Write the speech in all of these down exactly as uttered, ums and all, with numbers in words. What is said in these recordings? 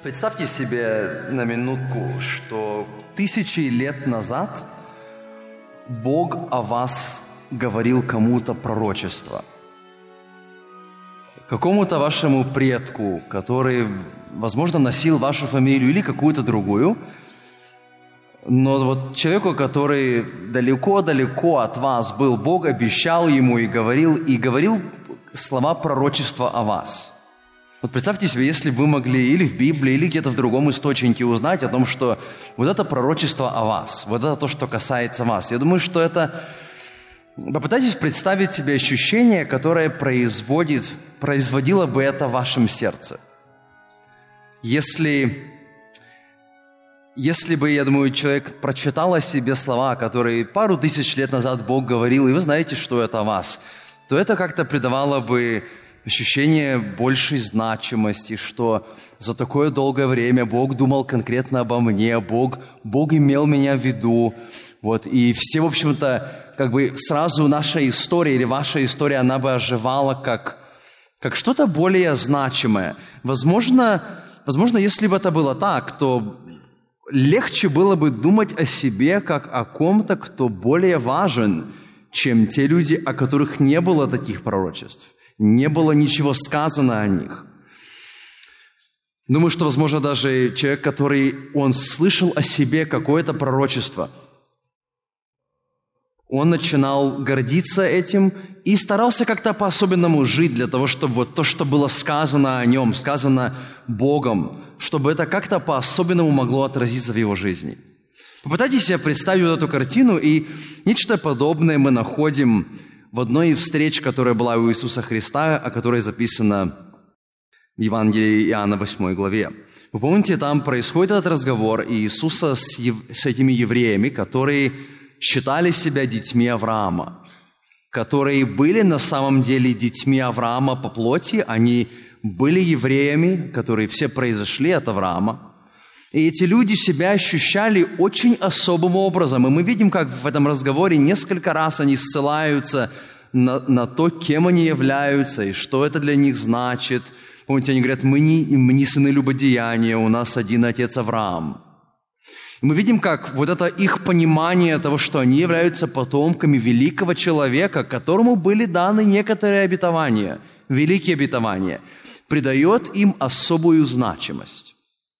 Представьте себе на минутку, что тысячи лет назад Бог о вас говорил кому-то пророчество. Какому-то вашему предку, который, возможно, носил вашу фамилию или какую-то другую, но вот человеку, который далеко-далеко от вас был, Бог обещал ему и говорил, и говорил слова пророчества о вас. Вот представьте себе, если бы вы могли или в Библии, или где-то в другом источнике узнать о том, что вот это пророчество о вас, вот это то, что касается вас. Я думаю, что это... Попытайтесь представить себе ощущение, которое производит, производило бы это в вашем сердце. Если, если бы, я думаю, человек прочитал о себе слова, которые пару тысяч лет назад Бог говорил, и вы знаете, что это о вас, то это как-то придавало бы ощущение большей значимости, что за такое долгое время Бог думал конкретно обо мне, Бог, Бог имел меня в виду. Вот, и все, в общем-то, как бы сразу наша история или ваша история, она бы оживала как, как что-то более значимое. Возможно, возможно, если бы это было так, то легче было бы думать о себе как о ком-то, кто более важен, чем те люди, о которых не было таких пророчеств. Не было ничего сказано о них. Думаю, что, возможно, даже человек, который, он слышал о себе какое-то пророчество, он начинал гордиться этим и старался как-то по-особенному жить для того, чтобы вот то, что было сказано о нем, сказано Богом, чтобы это как-то по-особенному могло отразиться в его жизни. Попытайтесь себе представить вот эту картину, и нечто подобное мы находим в одной из встреч, которая была у Иисуса Христа, о которой записано в Евангелии Иоанна восьмой главе. Вы помните, там происходит этот разговор Иисуса с, ев... с этими евреями, которые считали себя детьми Авраама, которые были на самом деле детьми Авраама по плоти, они были евреями, которые все произошли от Авраама. И эти люди себя ощущали очень особым образом. И мы видим, как в этом разговоре несколько раз они ссылаются на, на то, кем они являются и что это для них значит. Помните, они говорят, мы не, мы не сыны любодеяния, у нас один отец Авраам. И мы видим, как вот это их понимание того, что они являются потомками великого человека, которому были даны некоторые обетования, великие обетования, придает им особую значимость.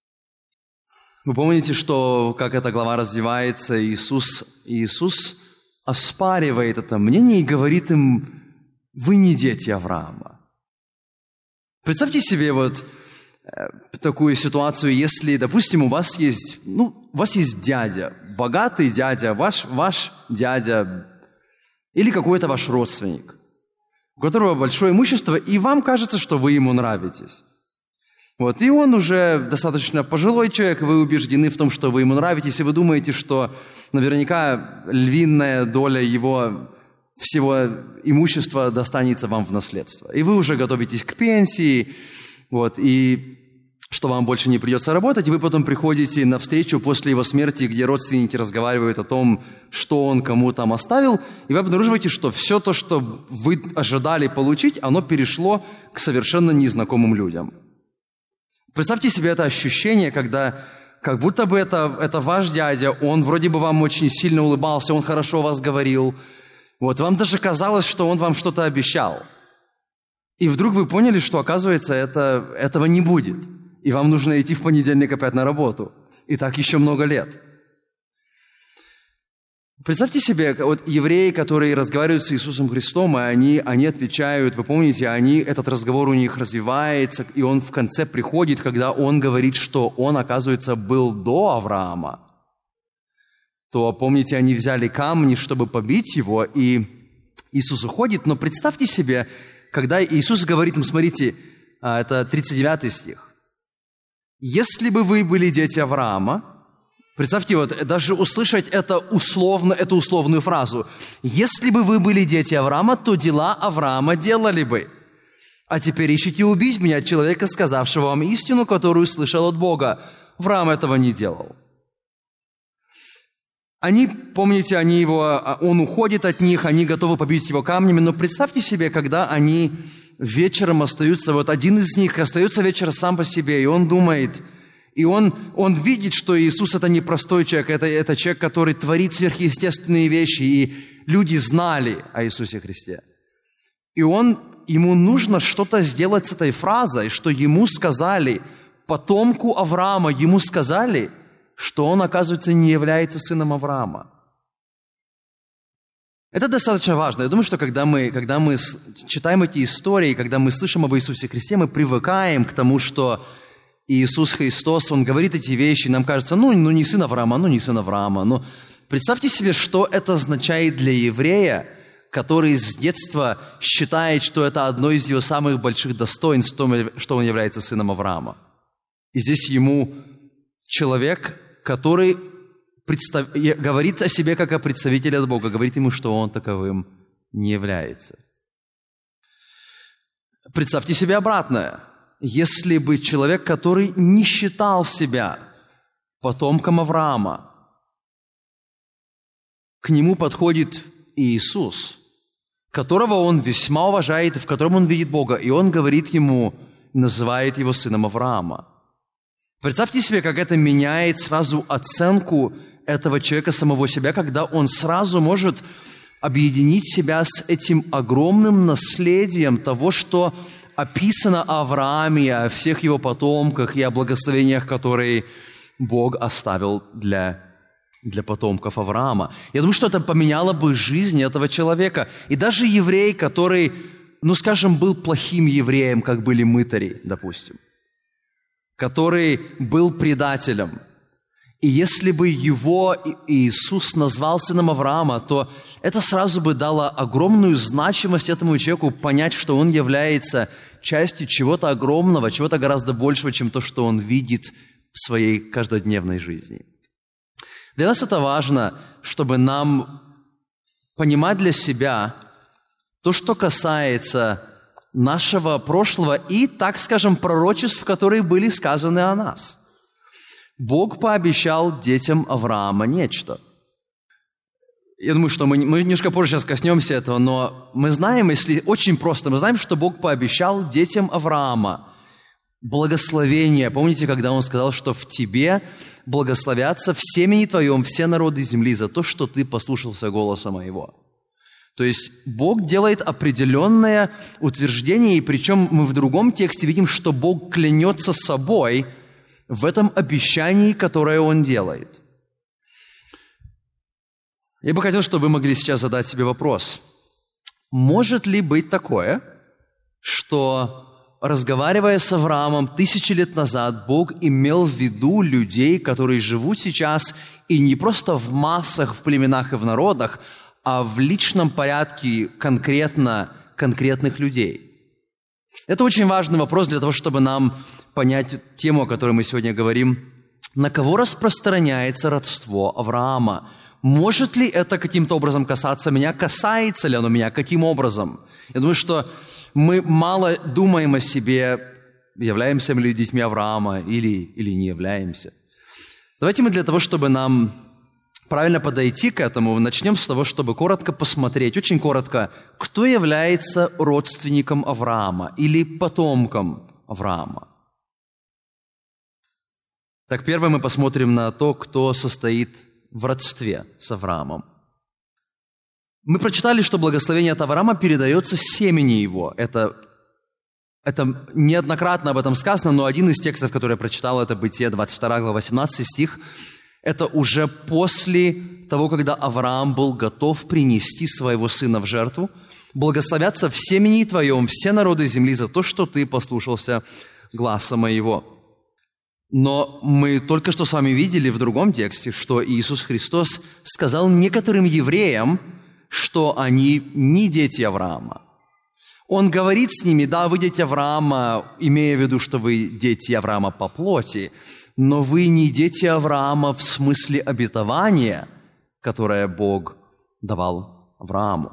Вы помните, что, как эта глава развивается, Иисус, Иисус оспаривает это мнение и говорит им, вы не дети Авраама. Представьте себе вот такую ситуацию, если, допустим, у вас есть, ну, у вас есть дядя, богатый дядя, ваш, ваш дядя или какой-то ваш родственник, у которого большое имущество, и вам кажется, что вы ему нравитесь. Вот, и он уже достаточно пожилой человек, вы убеждены в том, что вы ему нравитесь, и вы думаете, что наверняка львиная доля его всего имущества достанется вам в наследство. И вы уже готовитесь к пенсии, вот, и что вам больше не придется работать, и вы потом приходите на встречу после его смерти, где родственники разговаривают о том, что он кому там оставил, и вы обнаруживаете, что все то, что вы ожидали получить, оно перешло к совершенно незнакомым людям. Представьте себе это ощущение, когда как будто бы это, это ваш дядя, он вроде бы вам очень сильно улыбался, он хорошо о вас говорил. Вот, вам даже казалось, что он вам что-то обещал. И вдруг вы поняли, что, оказывается, это, этого не будет. И вам нужно идти в понедельник опять на работу. И так еще много лет. Представьте себе, вот евреи, которые разговаривают с Иисусом Христом, и они, они отвечают, вы помните, они, этот разговор у них развивается, и он в конце приходит, когда он говорит, что он, оказывается, был до Авраама. То, помните, они взяли камни, чтобы побить его, и Иисус уходит. Но представьте себе, когда Иисус говорит им, смотрите, это тридцать девятый стих. «Если бы вы были дети Авраама», представьте, вот даже услышать это условно, эту условную фразу. «Если бы вы были дети Авраама, то дела Авраама делали бы. А теперь ищите убить меня, человека, сказавшего вам истину, которую слышал от Бога. Авраам этого не делал». Они, помните, они его, он уходит от них, они готовы побить его камнями, но представьте себе, когда они вечером остаются, вот один из них остается вечером сам по себе, и он думает, И он, он видит, что Иисус – это не простой человек, это, это человек, который творит сверхъестественные вещи, и люди знали о Иисусе Христе. И он, ему нужно что-то сделать с этой фразой, что ему сказали, потомку Авраама, ему сказали, что он, оказывается, не является сыном Авраама. Это достаточно важно. Я думаю, что когда мы, когда мы читаем эти истории, когда мы слышим об Иисусе Христе, мы привыкаем к тому, что Иисус Христос, Он говорит эти вещи, нам кажется, ну, ну не сын Авраама, ну не сын Авраама. Но представьте себе, что это означает для еврея, который с детства считает, что это одно из его самых больших достоинств, что он является сыном Авраама. И здесь ему человек, который представ... говорит о себе как о представителе от Бога, говорит ему, что он таковым не является. Представьте себе обратное. Если бы человек, который не считал себя потомком Авраама, к нему подходит Иисус, которого он весьма уважает, в котором он видит Бога, и он говорит ему, называет его сыном Авраама. Представьте себе, как это меняет сразу оценку этого человека самого себя, когда он сразу может объединить себя с этим огромным наследием того, что описано о Аврааме, о всех его потомках и о благословениях, которые Бог оставил для, для потомков Авраама. Я думаю, что это поменяло бы жизнь этого человека. И даже еврей, который, ну, скажем, был плохим евреем, как были мытари, допустим, который был предателем, и если бы его Иисус назвал сыном Авраама, то это сразу бы дало огромную значимость этому человеку понять, что он является частью чего-то огромного, чего-то гораздо большего, чем то, что он видит в своей каждодневной жизни. Для нас это важно, чтобы нам понимать для себя то, что касается нашего прошлого и, так скажем, пророчеств, которые были сказаны о нас. Бог пообещал детям Авраама нечто. Я думаю, что мы, мы немножко позже сейчас коснемся этого, но мы знаем, если очень просто, мы знаем, что Бог пообещал детям Авраама благословение. Помните, когда Он сказал, что в тебе благословятся в семени твоем все народы земли за то, что ты послушался голоса моего. То есть Бог делает определенное утверждение, и причем мы в другом тексте видим, что Бог клянется собой в этом обещании, которое Он делает. Я бы хотел, чтобы вы могли сейчас задать себе вопрос. Может ли быть такое, что, разговаривая с Авраамом тысячи лет назад, Бог имел в виду людей, которые живут сейчас, и не просто в массах, в племенах и в народах, а в личном порядке конкретно конкретных людей? Это очень важный вопрос для того, чтобы нам понять тему, о которой мы сегодня говорим. На кого распространяется родство Авраама? Может ли это каким-то образом касаться меня? Касается ли оно меня? Каким образом? Я думаю, что мы мало думаем о себе, являемся ли детьми Авраама или, или не являемся. Давайте мы для того, чтобы нам правильно подойти к этому, начнем с того, чтобы коротко посмотреть, очень коротко, кто является родственником Авраама или потомком Авраама. Так, первое мы посмотрим на то, кто состоит в родстве с Авраамом. Мы прочитали, что благословение от Авраама передается семени его. Это, это неоднократно об этом сказано, но один из текстов, который я прочитал, это Бытие, двадцать вторая глава, восемнадцатый стих. Это уже после того, когда Авраам был готов принести своего сына в жертву. «Благословятся в семени твоем все народы земли за то, что ты послушался гласа моего». Но мы только что с вами видели в другом тексте, что Иисус Христос сказал некоторым евреям, что они не дети Авраама. Он говорит с ними: да, вы дети Авраама, имея в виду, что вы дети Авраама по плоти, но вы не дети Авраама в смысле обетования, которое Бог давал Аврааму.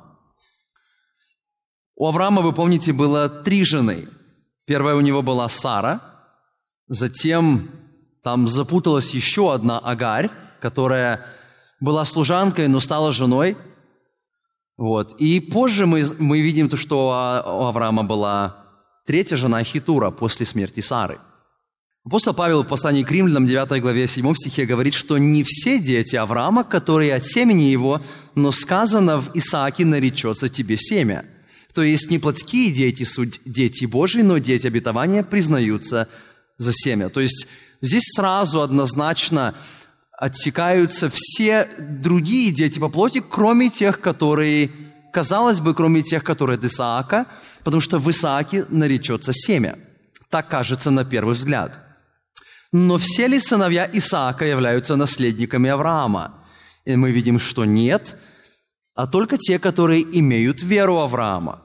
У Авраама, вы помните, было три жены. Первая у него была Сара, затем там запуталась еще одна Агарь, которая была служанкой, но стала женой. Вот. И позже мы, мы видим, то, что у Авраама была третья жена Хитура после смерти Сары. Апостол Павел в послании к Римлянам, девятой главе, седьмом стихе говорит, что не все дети Авраама, которые от семени его, но сказано в Исааке наречется тебе семя. То есть не плотские дети суть дети Божьи, но дети обетования признаются за семя. То есть здесь сразу однозначно отсекаются все другие дети по плоти, кроме тех, которые, казалось бы, кроме тех, которые от Исаака, потому что в Исааке наречется семя. Так кажется на первый взгляд. Но все ли сыновья Исаака являются наследниками Авраама? И мы видим, что нет, а только те, которые имеют веру Авраама.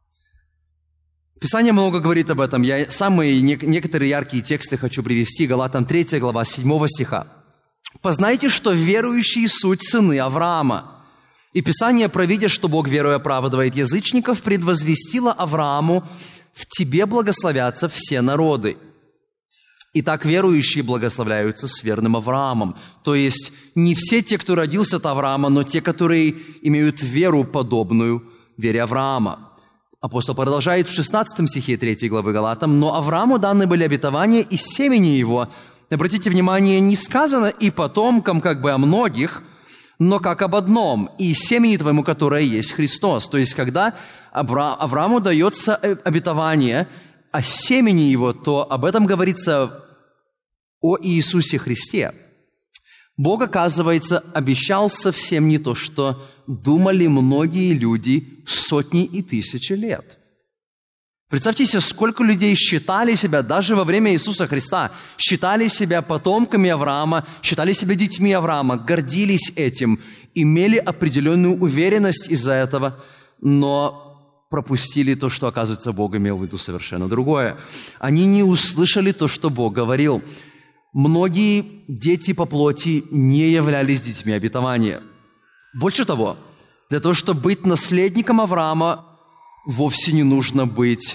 Писание много говорит об этом. Я самые некоторые яркие тексты хочу привести. Галатам третья глава, седьмого стиха. «Познайте, что верующие суть сыны Авраама. И Писание, провидя, что Бог, веруя, оправдывает язычников, предвозвестило Аврааму: в тебе благословятся все народы». Итак, верующие благословляются с верным Авраамом. То есть не все те, кто родился от Авраама, но те, которые имеют веру, подобную вере Авраама. Апостол продолжает в шестнадцатом стихе третьей главы Галатам: «Но Аврааму даны были обетования из семени его». Обратите внимание, не сказано «и потомкам», как бы о многих, но как об одном: «и семени твоему, которое есть Христос». То есть, когда Авра- Аврааму дается обетование о семени его, то об этом говорится о Иисусе Христе. Бог, оказывается, обещал совсем не то, что думали многие люди сотни и тысячи лет. Представьте себе, сколько людей считали себя, даже во время Иисуса Христа, считали себя потомками Авраама, считали себя детьми Авраама, гордились этим, имели определенную уверенность из-за этого, но пропустили то, что, оказывается, Бог имел в виду совершенно другое. Они не услышали то, что Бог говорил. Многие дети по плоти не являлись детьми обетования. Больше того, для того, чтобы быть наследником Авраама, вовсе не нужно быть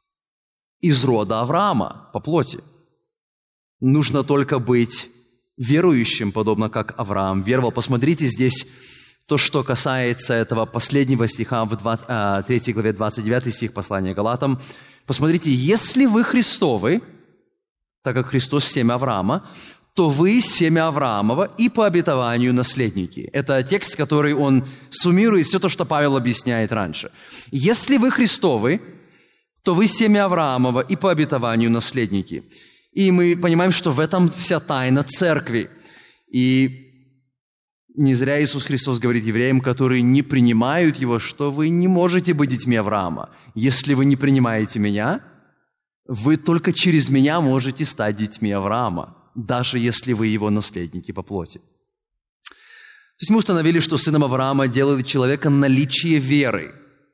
из рода Авраама по плоти. Нужно только быть верующим, подобно как Авраам веровал. Посмотрите здесь то, что касается этого последнего стиха в третьей главе, двадцать девятый стих послания Галатам. Посмотрите: «Если вы Христовы, так как Христос семя Авраама, то вы семя Авраамова и по обетованию наследники». Это текст, который он суммирует все то, что Павел объясняет раньше. «Если вы Христовы, то вы семя Авраамова и по обетованию наследники». И мы понимаем, что в этом вся тайна церкви. И не зря Иисус Христос говорит евреям, которые не принимают Его, что вы не можете быть детьми Авраама. Если вы не принимаете Меня, вы только через Меня можете стать детьми Авраама, даже если вы Его наследники по плоти. То есть мы установили, что сыном Авраама делает человека наличие веры.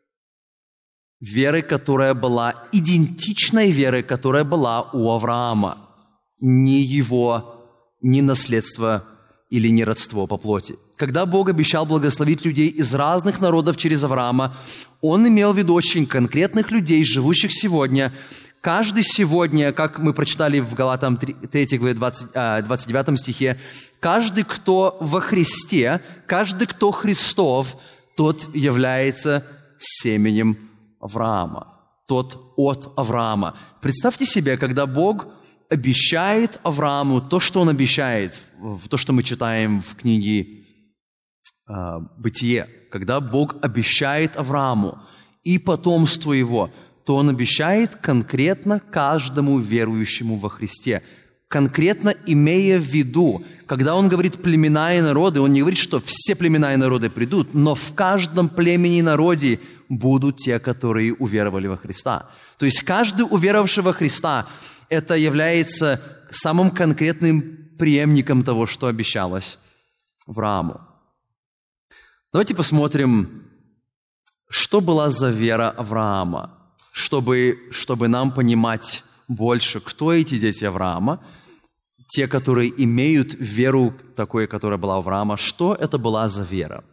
Веры, которая была идентичной верой, которая была у Авраама. Не его, не наследство или не родство по плоти. Когда Бог обещал благословить людей из разных народов через Авраама, Он имел в виду очень конкретных людей, живущих сегодня. Каждый сегодня, как мы прочитали в Галатам третьей главе двадцать девятом стихе, каждый, кто во Христе, каждый, кто Христов, тот является семенем Авраама, тот от Авраама. Представьте себе, когда Бог обещает Аврааму то, что Он обещает, то, что мы читаем в книге э, «Бытие», когда Бог обещает Аврааму и потомству его, то Он обещает конкретно каждому верующему во Христе, конкретно имея в виду, когда Он говорит «племена и народы», Он не говорит, что все племена и народы придут, но в каждом племени и народе будут те, которые уверовали во Христа. То есть каждый уверовавший во Христа – это является самым конкретным преемником того, что обещалось Аврааму. Давайте посмотрим, что была за вера Авраама, чтобы, чтобы нам понимать больше, кто эти дети Авраама, те, которые имеют веру такой, которая была у Авраама, что это была за вера.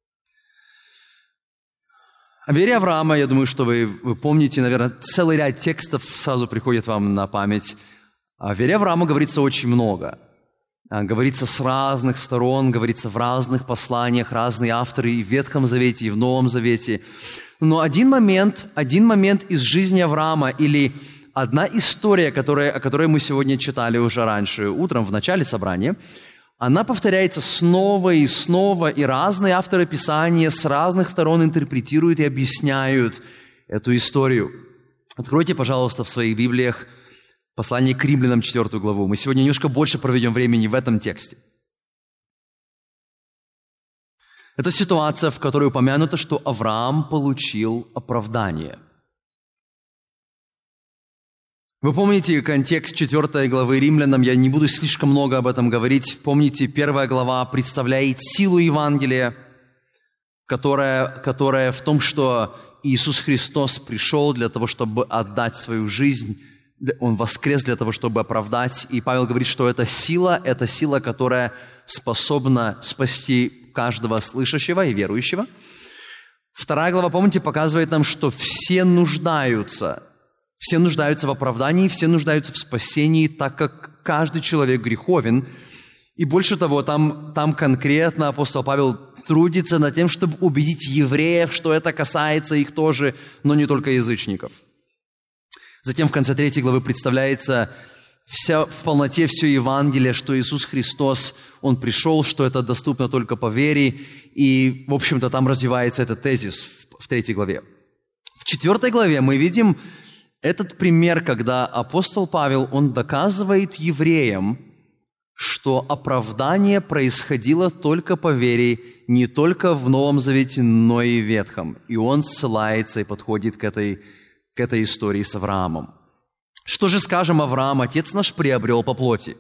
О вере Авраама, я думаю, что вы, вы помните, наверное, целый ряд текстов сразу приходит вам на память. О вере Авраама говорится очень много. Говорится с разных сторон, говорится в разных посланиях, разные авторы и в Ветхом Завете, и в Новом Завете. Но один момент, один момент из жизни Авраама или одна история, которая, о которой мы сегодня читали уже раньше, утром в начале собрания, она повторяется снова и снова, и разные авторы Писания с разных сторон интерпретируют и объясняют эту историю. Откройте, пожалуйста, в своих Библиях послание к Римлянам, четвёртую главу. Мы сегодня немножко больше проведем времени в этом тексте. Это ситуация, в которой упомянуто, что Авраам получил оправдание. Вы помните контекст четвёртой главы Римлянам, я не буду слишком много об этом говорить. Помните, первая глава представляет силу Евангелия, которая, которая в том, что Иисус Христос пришел для того, чтобы отдать свою жизнь, Он воскрес для того, чтобы оправдать. И Павел говорит, что эта сила, это сила, которая способна спасти каждого слышащего и верующего. Вторая глава, помните, показывает нам, что все нуждаются, все нуждаются в оправдании, все нуждаются в спасении, так как каждый человек греховен. И больше того, там, там конкретно апостол Павел трудится над тем, чтобы убедить евреев, что это касается их тоже, но не только язычников. Затем в конце третьей главы представляется вся, в полноте все Евангелие, что Иисус Христос, Он пришел, что это доступно только по вере. И, в общем-то, там развивается этот тезис в, в третьей главе. В четвертой главе мы видим этот пример, когда апостол Павел, он доказывает евреям, что оправдание происходило только по вере, не только в Новом Завете, но и в Ветхом. И он ссылается и подходит к этой, к этой истории с Авраамом. Что же скажем, Авраам, отец наш, приобрел по плоти?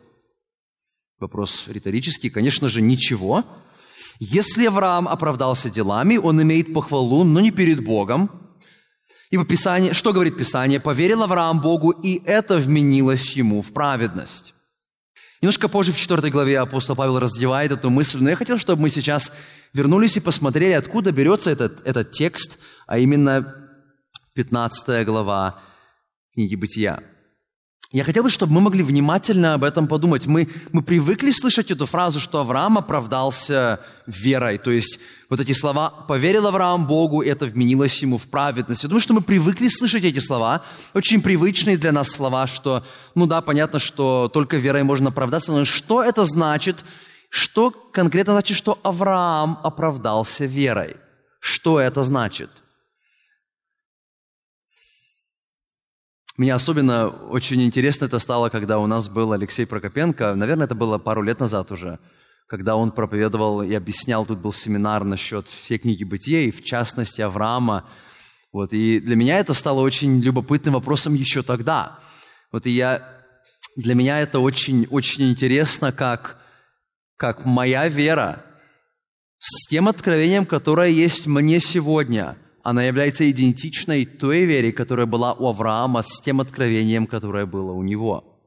Вопрос риторический, конечно же, ничего. Если Авраам оправдался делами, он имеет похвалу, но не перед Богом. Ибо Писание, что говорит Писание? «Поверил Авраам Богу, и это вменилось ему в праведность». Немножко позже, в четвёртой главе, апостол Павел раздевает эту мысль, но я хотел, чтобы мы сейчас вернулись и посмотрели, откуда берется этот, этот текст, а именно пятнадцатая глава книги Бытия. Я хотел бы, чтобы мы могли внимательно об этом подумать. Мы, мы привыкли слышать эту фразу, что Авраам оправдался верой. То есть вот эти слова «поверил Авраам Богу, это вменилось ему в праведность». Я думаю, что мы привыкли слышать эти слова, очень привычные для нас слова, что, ну да, понятно, что только верой можно оправдаться, но что это значит? Что конкретно значит, что Авраам оправдался верой? Что это значит? Мне особенно очень интересно это стало, когда у нас был Алексей Прокопенко, наверное, это было пару лет назад уже, когда он проповедовал и объяснял, тут был семинар насчет всей книги Бытия, и в частности Авраама. Вот, и для меня это стало очень любопытным вопросом еще тогда. Вот, и я, для меня это очень, очень интересно, как, как моя вера с тем откровением, которое есть мне сегодня, она является идентичной той вере, которая была у Авраама, с тем откровением, которое было у него.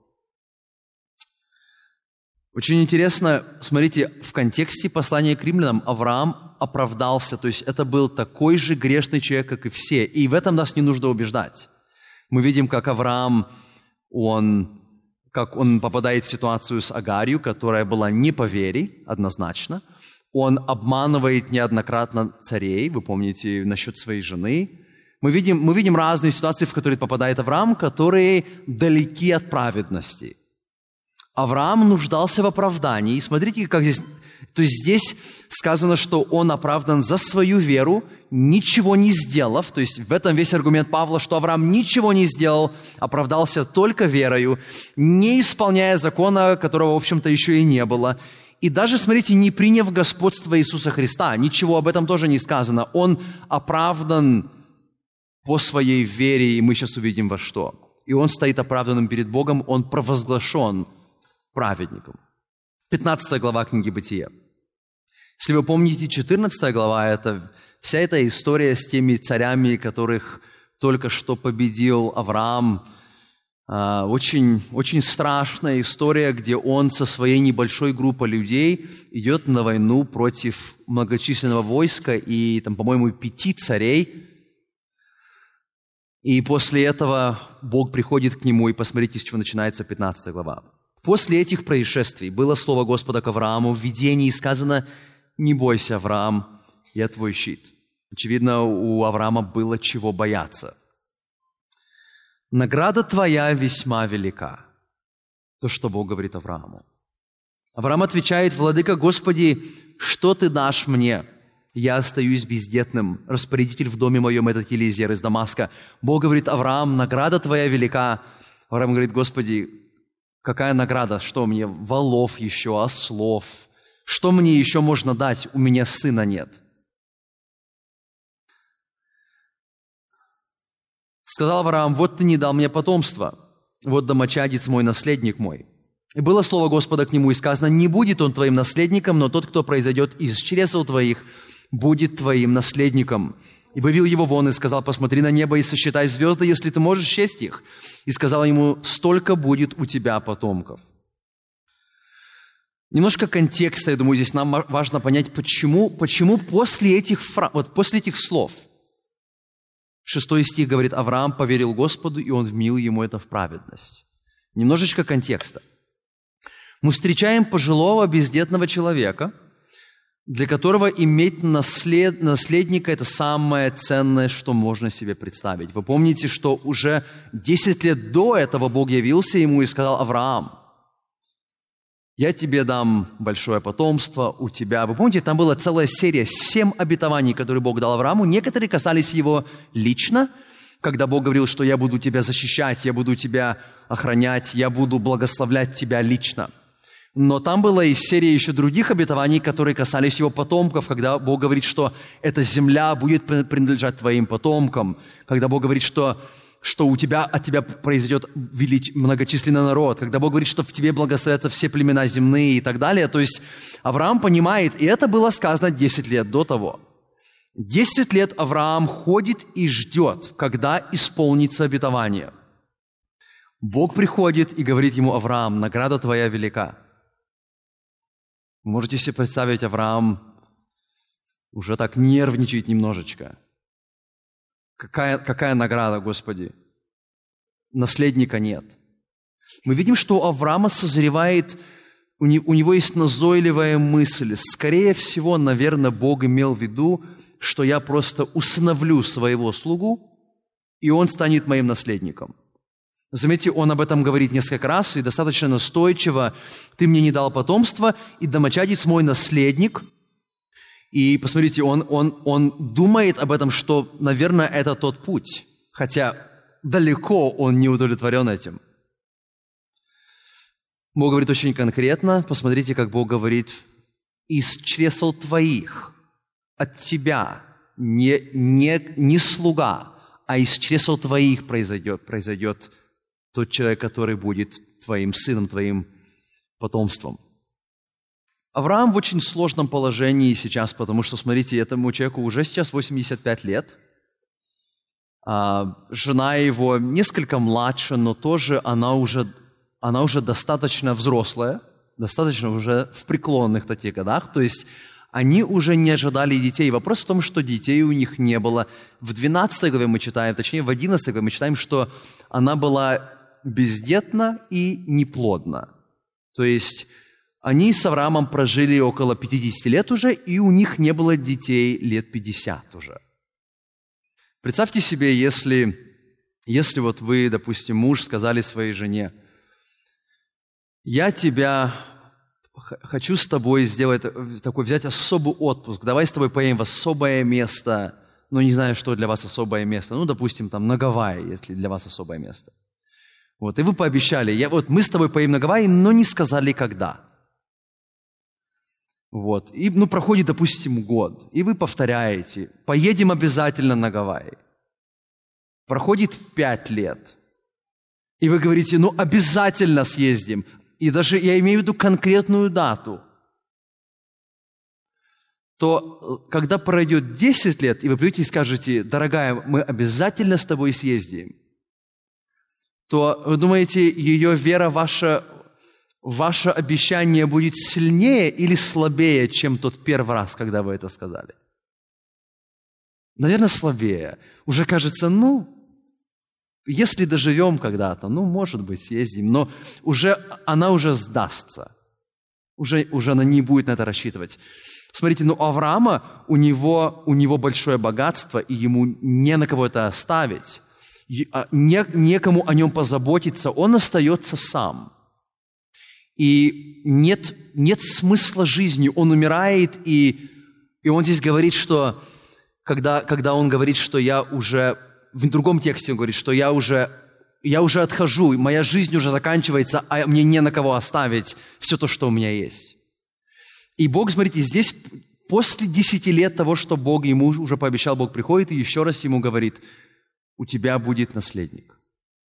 Очень интересно, смотрите, в контексте послания к римлянам Авраам оправдался, то есть это был такой же грешный человек, как и все, и в этом нас не нужно убеждать. Мы видим, как Авраам, он, как он попадает в ситуацию с Агарью, которая была не по вере, однозначно. Он обманывает неоднократно царей, вы помните, насчет своей жены. Мы видим, мы видим разные ситуации, в которые попадает Авраам, которые далеки от праведности. Авраам нуждался в оправдании. И смотрите, как здесь... То есть здесь сказано, что он оправдан за свою веру, ничего не сделав. То есть в этом весь аргумент Павла, что Авраам ничего не сделал, оправдался только верою, не исполняя закона, которого, в общем-то, еще и не было. И даже, смотрите, не приняв господство Иисуса Христа, ничего об этом тоже не сказано. Он оправдан по своей вере, и мы сейчас увидим во что. И он стоит оправданным перед Богом, он провозглашен праведником. пятнадцатая глава книги Бытия. Если вы помните, четырнадцатая глава, это вся эта история с теми царями, которых только что победил Авраам. Очень, очень страшная история, где он со своей небольшой группой людей идет на войну против многочисленного войска и, там, по-моему, пяти царей. И после этого Бог приходит к нему, и посмотрите, с чего начинается пятнадцатая глава. После этих происшествий было слово Господа к Аврааму в видении, сказано: «Не бойся, Авраам, я твой щит». Очевидно, у Авраама было чего бояться. награда твоя весьма велика. То, что Бог говорит Аврааму. Авраам отвечает: «Владыка Господи, что ты дашь мне? Я остаюсь бездетным. Распорядитель в доме моем — этот Елизер из Дамаска». Бог говорит: «Авраам, награда твоя велика». Авраам говорит: «Господи, какая награда? Что мне? Волов еще, ослов. Что мне еще можно дать? У меня сына нет». Сказал Авраам: «Вот ты не дал мне потомства. Вот домочадец мой, наследник мой». И было слово Господа к нему, и сказано: «Не будет он твоим наследником, но тот, кто произойдет из чресел твоих, будет твоим наследником». И вывел его вон и сказал: «Посмотри на небо и сосчитай звезды, если ты можешь счесть их». И сказал ему: «Столько будет у тебя потомков». Немножко контекста, я думаю, здесь нам важно понять, почему, почему после этих фраз, вот после этих слов, шестой стих говорит: «Авраам поверил Господу, и он вменил ему это в праведность». Немножечко контекста. Мы встречаем пожилого бездетного человека, для которого иметь наслед... наследника – это самое ценное, что можно себе представить. Вы помните, что уже десять лет до этого Бог явился ему и сказал: «Авраам, я тебе дам большое потомство, у тебя». Вы помните, там была целая серия, семь обетований, которые Бог дал Аврааму. Некоторые касались его лично, когда Бог говорил, что «я буду тебя защищать, я буду тебя охранять, я буду благословлять тебя лично». Но там была и серия еще других обетований, которые касались его потомков, когда Бог говорит, что эта земля будет принадлежать твоим потомкам, когда Бог говорит, что, что у тебя, от тебя произойдет велич... многочисленный народ, когда Бог говорит, что в тебе благословятся все племена земные и так далее. То есть Авраам понимает, и это было сказано десять лет до того. Десять лет Авраам ходит и ждет, когда исполнится обетование. Бог приходит и говорит ему: «Авраам, награда твоя велика». Вы можете себе представить, Авраам уже так нервничает немножечко. Какая, какая награда, Господи? Наследника нет. Мы видим, что у Авраама созревает, у него есть назойливая мысль. Скорее всего, наверное, Бог имел в виду, что я просто усыновлю своего слугу, и он станет моим наследником. Заметьте, он об этом говорит несколько раз и достаточно настойчиво. «Ты мне не дал потомства, и домочадец мой наследник». И посмотрите, он, он, он думает об этом, что, наверное, это тот путь. Хотя далеко он не удовлетворен этим. Бог говорит очень конкретно. Посмотрите, как Бог говорит: «Из чресел твоих, от тебя, не, не, не слуга, а из чресел твоих произойдет, произойдет тот человек, который будет твоим сыном, твоим потомством». Авраам в очень сложном положении сейчас, потому что, смотрите, этому человеку уже сейчас восемьдесят пять лет. А жена его несколько младше, но тоже она уже, она уже достаточно взрослая, достаточно уже в преклонных таких годах. То есть они уже не ожидали детей. Вопрос в том, что детей у них не было. В двенадцатой главе мы читаем, точнее в одиннадцатой главе мы читаем, что она была бездетна и неплодна. То есть они с Авраамом прожили около пятидесяти лет уже, и у них не было детей лет пятьдесят уже. Представьте себе, если, если вот вы, допустим, муж сказали своей жене: «Я тебя хочу с тобой сделать такой, взять особый отпуск, давай с тобой поедем в особое место». Ну, не знаю, что для вас особое место. Ну, допустим, там на Гавайи, если для вас особое место. Вот, и вы пообещали: я, вот мы с тобой поедем на Гавайи, но не сказали, когда. Вот, и, ну, проходит, допустим, год, и вы повторяете: поедем обязательно на Гавайи. Проходит пять лет, и вы говорите: ну, обязательно съездим. И даже я имею в виду конкретную дату. То, когда пройдет десять лет, и вы придете и скажете: дорогая, мы обязательно с тобой съездим, то вы думаете, ее вера, ваша, ваше обещание будет сильнее или слабее, чем тот первый раз, когда вы это сказали? Наверное, слабее. Уже кажется, ну, если доживем когда-то, ну, может быть, съездим, но уже, она уже сдастся. Уже, уже она не будет на это рассчитывать. Смотрите, ну, у Авраама, у него, у него большое богатство, и ему не на кого это оставить. не, некому о нем позаботиться, он остается сам. И нет, нет смысла жизни, он умирает, и, и он здесь говорит, что когда, когда он говорит, что я уже, в другом тексте он говорит, что я уже, я уже отхожу, моя жизнь уже заканчивается, а мне не на кого оставить все то, что у меня есть. И Бог, смотрите, здесь после десяти лет того, что Бог ему уже пообещал, Бог приходит и еще раз ему говорит: у тебя будет наследник.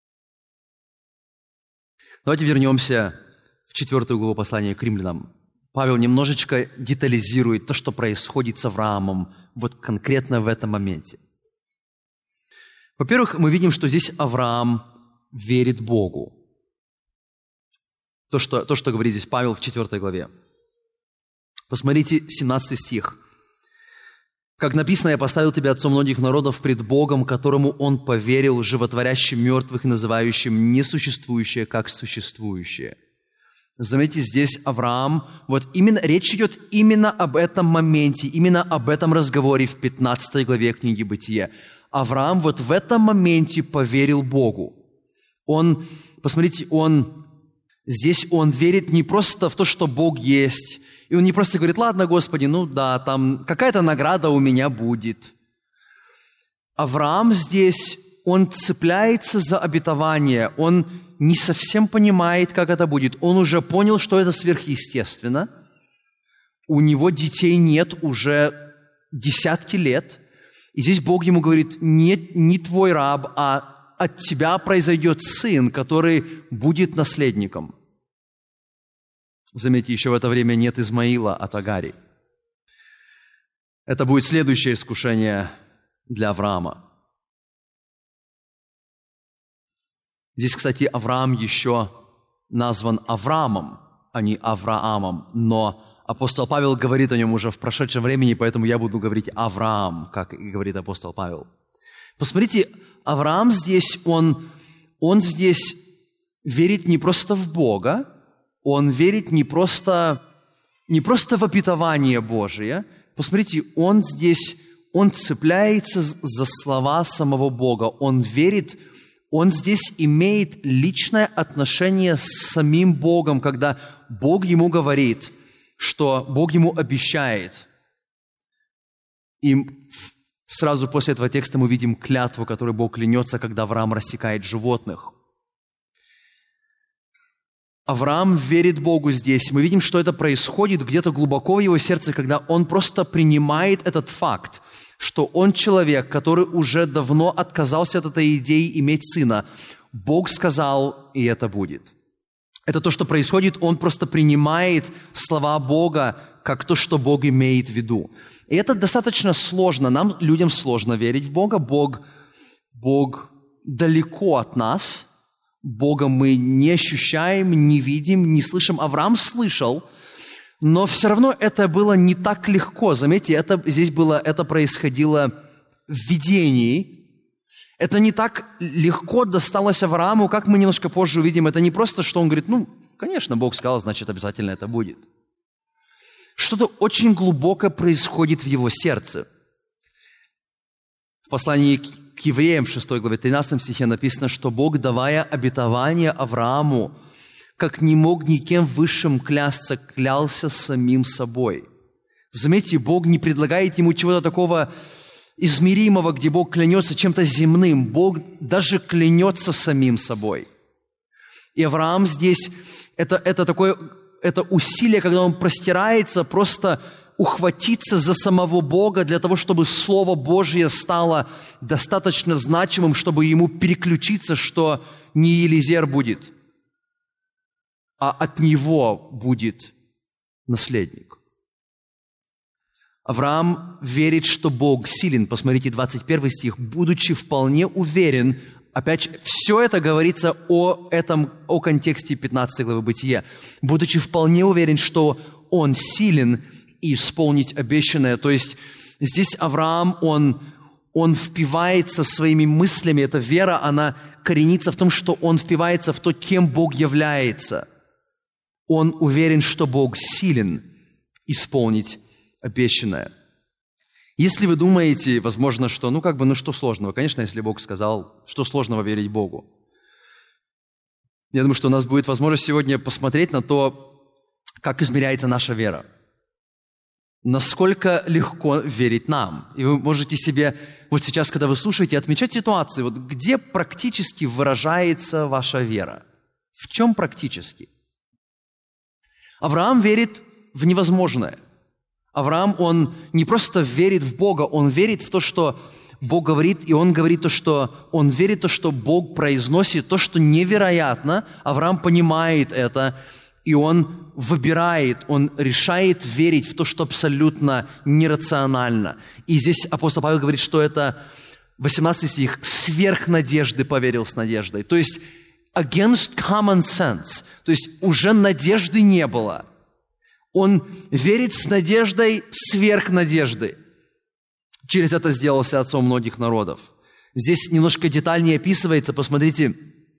Давайте вернемся в четвертую главу послания к римлянам. Павел немножечко детализирует то, что происходит с Авраамом вот конкретно в этом моменте. Во-первых, мы видим, что здесь Авраам верит Богу. То, что, то, что говорит здесь Павел в четвёртой главе. Посмотрите, семнадцатый стих. «Как написано, я поставил тебя отцом многих народов пред Богом, которому он поверил, животворящим мертвых и называющим несуществующее как существующее». Заметьте, здесь Авраам, вот именно, речь идет именно об этом моменте, именно об этом разговоре в пятнадцатой главе книги Бытия. Авраам вот в этом моменте поверил Богу. Он, посмотрите, он, здесь он верит не просто в то, что Бог есть, и он не просто говорит: ладно, Господи, ну да, там какая-то награда у меня будет. Авраам здесь, он цепляется за обетование, он не совсем понимает, как это будет. Он уже понял, что это сверхъестественно. У него детей нет уже десятки лет. И здесь Бог ему говорит: не, не твой раб, а от тебя произойдет сын, который будет наследником. Заметьте, еще в это время нет Измаила от Агари. Это будет следующее искушение для Авраама. Здесь, кстати, Авраам еще назван Авраамом, а не Авраамом, но апостол Павел говорит о нем уже в прошедшем времени, поэтому я буду говорить Авраам, как и говорит апостол Павел. Посмотрите, Авраам здесь, он, он здесь верит не просто в Бога, он верит не просто, не просто в обетование Божие. Посмотрите, он здесь, он цепляется за слова самого Бога, он верит, он здесь имеет личное отношение с самим Богом, когда Бог ему говорит, что Бог ему обещает. И сразу после этого текста мы видим клятву, которой Бог клянется, когда Авраам рассекает животных. Авраам верит Богу здесь. Мы видим, что это происходит где-то глубоко в его сердце, когда он просто принимает этот факт, что он человек, который уже давно отказался от этой идеи иметь сына. Бог сказал, и это будет. Это то, что происходит, он просто принимает слова Бога как то, что Бог имеет в виду. И это достаточно сложно. Нам, людям, сложно верить в Бога. Бог, Бог далеко от нас. Бога мы не ощущаем, не видим, не слышим. Авраам слышал, но все равно это было не так легко. Заметьте, это, здесь было, это происходило в видении. Это не так легко досталось Аврааму, как мы немножко позже увидим. Это не просто, что он говорит: ну, конечно, Бог сказал, значит, обязательно это будет. Что-то очень глубокое происходит в его сердце. В послании к Евреям в шестой главе тринадцатом стихе написано, что Бог, давая обетование Аврааму, как не мог никем высшим клясться, клялся самим собой. Заметьте, Бог не предлагает ему чего-то такого измеримого, где Бог клянется чем-то земным. Бог даже клянется самим собой. И Авраам здесь, это, это такое, это усилие, когда он простирается, просто ухватиться за самого Бога для того, чтобы Слово Божье стало достаточно значимым, чтобы ему переключиться, что не Елизер будет, а от него будет наследник. Авраам верит, что Бог силен. Посмотрите, двадцать первый стих. «Будучи вполне уверен», опять все это говорится о этом, о контексте пятнадцатой главы Бытия. «Будучи вполне уверен, что Он силен исполнить обещанное». То есть здесь Авраам, он, он впивается своими мыслями. Эта вера, она коренится в том, что он впивается в то, кем Бог является. Он уверен, что Бог силен исполнить обещанное. Если вы думаете, возможно, что, ну как бы, ну что сложного? Конечно, если Бог сказал, что сложного верить Богу? Я думаю, что у нас будет возможность сегодня посмотреть на то, как измеряется наша вера. Насколько легко верить нам. И вы можете себе, вот сейчас, когда вы слушаете, отмечать ситуации, вот где практически выражается ваша вера. В чем практически? Авраам верит в невозможное. Авраам, он не просто верит в Бога, он верит в то, что Бог говорит, и он говорит то, что он верит в то, что Бог произносит, то, что невероятно. Авраам понимает это, и он выбирает, он решает верить в то, что абсолютно нерационально. И здесь апостол Павел говорит, что это, восемнадцатый стих, сверх надежды поверил с надеждой. То есть against common sense, то есть уже надежды не было. Он верит с надеждой сверх надежды. Через это сделался отцом многих народов. Здесь немножко детальнее описывается, посмотрите.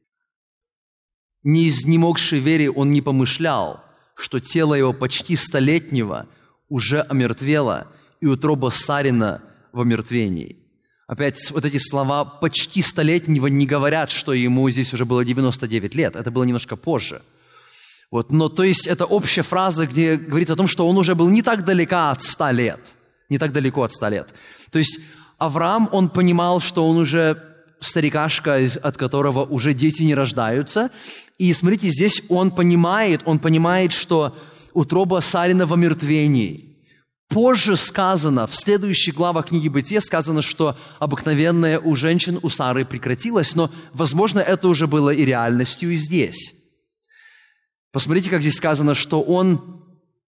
«Не изнемогший вере он не помышлял, что тело его почти столетнего уже омертвело, и утроба Сарина в омертвении». Опять вот эти слова «почти столетнего» не говорят, что ему здесь уже было девяносто девять лет. Это было немножко позже. Вот, но то есть это общая фраза, где говорит о том, что он уже был не так далеко от ста лет. Не так далеко от ста лет. То есть Авраам, он понимал, что он уже старикашка, от которого уже дети не рождаются. И смотрите, здесь он понимает, он понимает, что утроба Сарина в омертвении. Позже сказано, в следующей главах книги Бытия сказано, что обыкновенное у женщин, у Сары прекратилось, но, возможно, это уже было и реальностью и здесь. Посмотрите, как здесь сказано, что он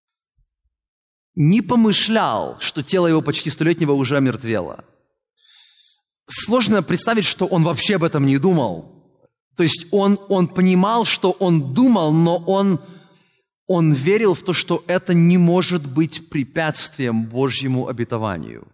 не помышлял, что тело его почти столетнего уже омертвело. Сложно представить, что он вообще об этом не думал. То есть он, он понимал, что он думал, но он, он верил в то, что это не может быть препятствием Божьему обетованию.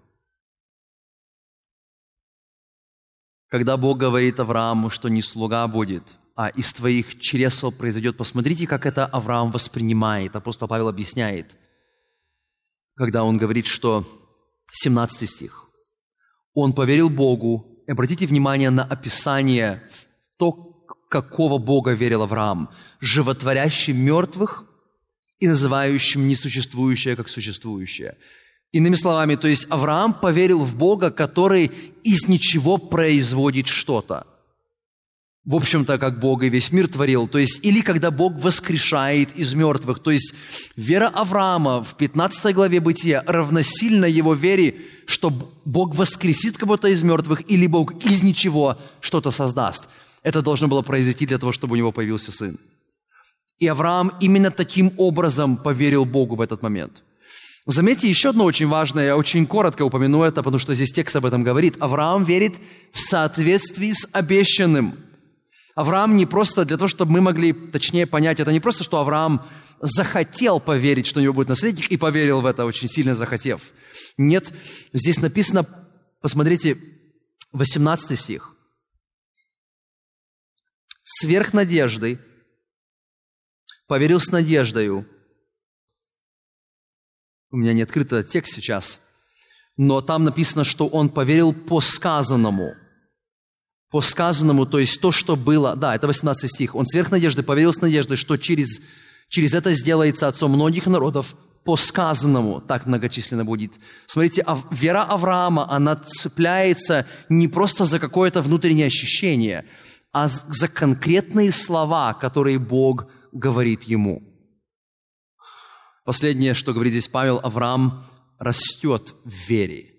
Когда Бог говорит Аврааму, что не слуга будет, а из твоих чресел произойдет, посмотрите, как это Авраам воспринимает. Апостол Павел объясняет, когда он говорит, что семнадцатый стих. Он поверил Богу. Обратите внимание на описание, то, какого Бога верил Авраам. Животворящим мертвых и называющим несуществующее как существующее. Иными словами, то есть Авраам поверил в Бога, который из ничего производит что-то. В общем-то, как Бог и весь мир творил. То есть, или когда Бог воскрешает из мертвых. То есть, вера Авраама в пятнадцатой главе Бытия равносильна его вере, что Бог воскресит кого-то из мертвых, или Бог из ничего что-то создаст. Это должно было произойти для того, чтобы у него появился сын. И Авраам именно таким образом поверил Богу в этот момент. Заметьте еще одно очень важное, я очень коротко упомяну это, потому что здесь текст об этом говорит. Авраам верит в соответствии с обещанным. Авраам не просто для того, чтобы мы могли точнее понять, это не просто, что Авраам захотел поверить, что у него будет наследник, и поверил в это, очень сильно захотев. Нет, здесь написано, посмотрите, восемнадцатый стих. Сверх надежды поверил с надеждою. У меня не открыт этот текст сейчас, но там написано, что он поверил по сказанному. По сказанному, то есть то, что было. Да, это восемнадцатый стих. Он сверх надежды поверил с надеждой, что через, через это сделается отцом многих народов по сказанному. Так многочисленно будет. Смотрите, вера Авраама, она цепляется не просто за какое-то внутреннее ощущение, а за конкретные слова, которые Бог говорит ему. Последнее, что говорит здесь Павел, Авраам растет в вере.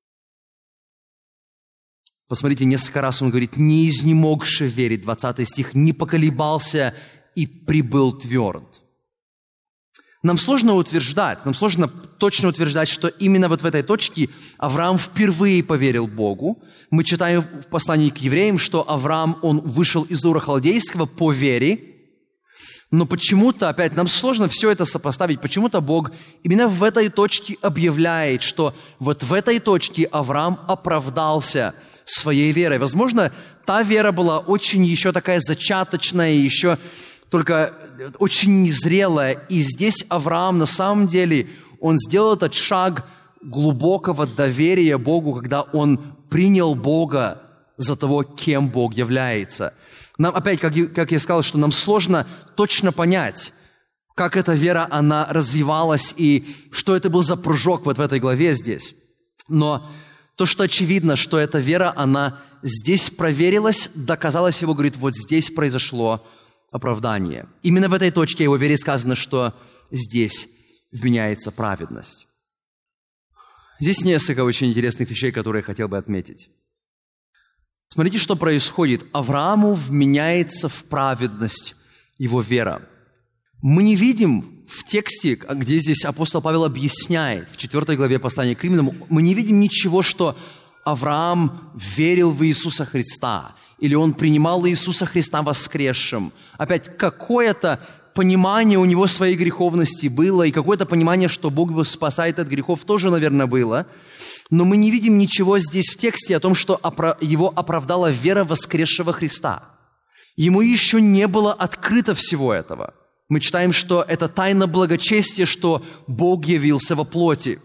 Посмотрите, несколько раз он говорит, не изнемогши в вере, двадцатый стих, не поколебался и прибыл тверд. Нам сложно утверждать, нам сложно точно утверждать, что именно вот в этой точке Авраам впервые поверил Богу. Мы читаем в послании к евреям, что Авраам, он вышел из Ура Халдейского по вере, но почему-то, опять, нам сложно все это сопоставить, почему-то Бог именно в этой точке объявляет, что вот в этой точке Авраам оправдался своей верой. Возможно, та вера была очень еще такая зачаточная, еще только очень незрелая. И здесь Авраам на самом деле, он сделал этот шаг глубокого доверия Богу, когда он принял Бога за того, кем Бог является. Нам опять, как я, как я сказал, что нам сложно точно понять, как эта вера, она развивалась, и что это был за прыжок вот в этой главе здесь. Но то, что очевидно, что эта вера, она здесь проверилась, доказалась его, говорит, вот здесь произошло оправдание. Именно в этой точке его вере сказано, что здесь вменяется праведность. Здесь несколько очень интересных вещей, которые я хотел бы отметить. Смотрите, что происходит. Аврааму вменяется в праведность его вера. Мы не видим в тексте, где здесь апостол Павел объясняет, в четвёртой главе послания к Римлянам, мы не видим ничего, что Авраам верил в Иисуса Христа, или он принимал Иисуса Христа воскресшим. Опять, какое-то понимание у него своей греховности было, и какое-то понимание, что Бог его спасает от грехов, тоже, наверное, было. Но мы не видим ничего здесь в тексте о том, что его оправдала вера воскресшего Христа. Ему еще не было открыто всего этого. Мы читаем, что это тайна благочестия, что Бог явился во плоти.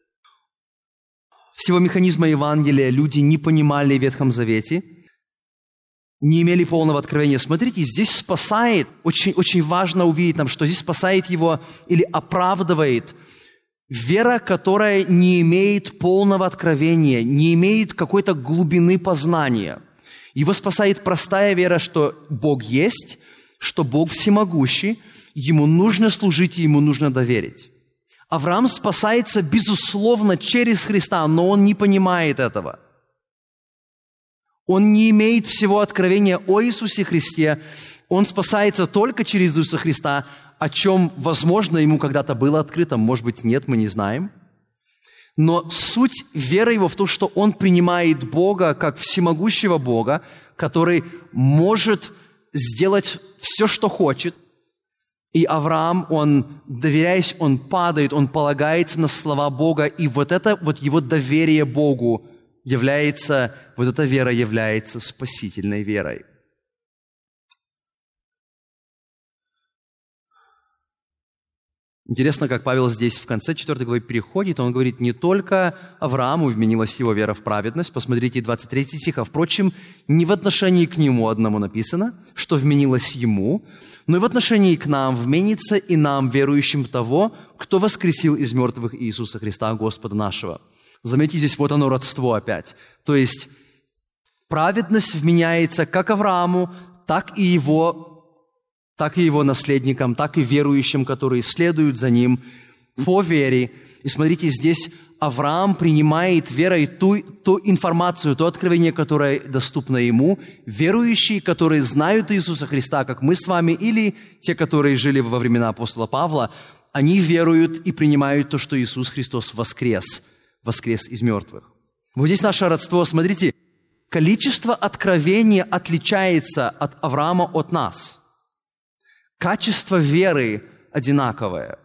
Всего механизма Евангелия люди не понимали в Ветхом Завете, не имели полного откровения. Смотрите, здесь спасает, очень, очень важно увидеть нам, что здесь спасает его или оправдывает вера, которая не имеет полного откровения, не имеет какой-то глубины познания. Его спасает простая вера, что Бог есть, что Бог всемогущий, ему нужно служить и ему нужно доверить. Авраам спасается, безусловно, через Христа, но он не понимает этого. Он не имеет всего откровения о Иисусе Христе. Он спасается только через Иисуса Христа, о чем, возможно, ему когда-то было открыто, может быть, нет, мы не знаем. Но суть веры его в том, что он принимает Бога как всемогущего Бога, который может сделать все, что хочет. И Авраам, он, доверяясь, он падает, он полагается на слова Бога, и вот это, вот его доверие Богу является, вот эта вера является спасительной верой. Интересно, как Павел здесь в конце четвёртой главы переходит, он говорит, не только Аврааму вменилась его вера в праведность, посмотрите, двадцать третий стих, а впрочем, не в отношении к нему одному написано, что вменилось ему, но и в отношении к нам вменится и нам, верующим в того, кто воскресил из мертвых Иисуса Христа, Господа нашего. Заметьте, здесь вот оно родство опять. То есть праведность вменяется как Аврааму, так и его так и его наследникам, так и верующим, которые следуют за ним по вере. И смотрите, здесь Авраам принимает верой ту, ту информацию, то откровение, которое доступно ему. Верующие, которые знают Иисуса Христа, как мы с вами, или те, которые жили во времена апостола Павла, они веруют и принимают то, что Иисус Христос воскрес, воскрес из мертвых. Вот здесь наше родство, смотрите, количество откровения отличается от Авраама от нас. Качество веры одинаковое.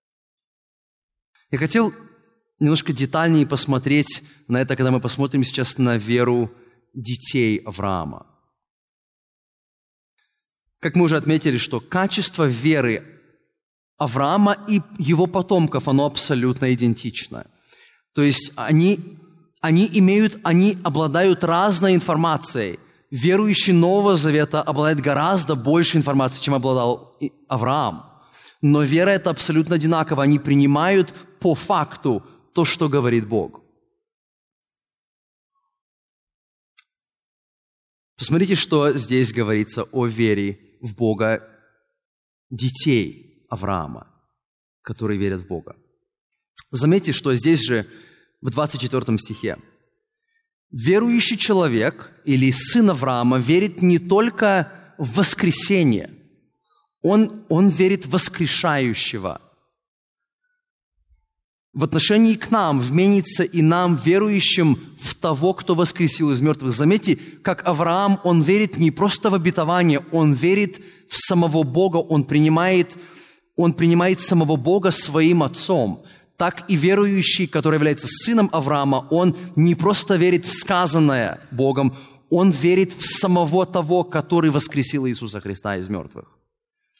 Я хотел немножко детальнее посмотреть на это, когда мы посмотрим сейчас на веру детей Авраама. Как мы уже отметили, что качество веры Авраама и его потомков, оно абсолютно идентично. То есть они, они имеют, они обладают разной информацией. Верующий Нового Завета обладает гораздо больше информации, чем обладал Авраам. Но вера эта абсолютно одинакова. Они принимают по факту то, что говорит Бог. Посмотрите, что здесь говорится о вере в Бога детей Авраама, которые верят в Бога. Заметьте, что здесь же в двадцать четвёртом стихе верующий человек или сын Авраама верит не только в воскресение, он, он верит в воскрешающего. В отношении к нам вменится и нам, верующим в того, кто воскресил из мертвых. Заметьте, как Авраам, он верит не просто в обетование, он верит в самого Бога, он принимает, он принимает самого Бога своим отцом. Так и верующий, который является сыном Авраама, он не просто верит в сказанное Богом, он верит в самого того, который воскресил Иисуса Христа из мертвых.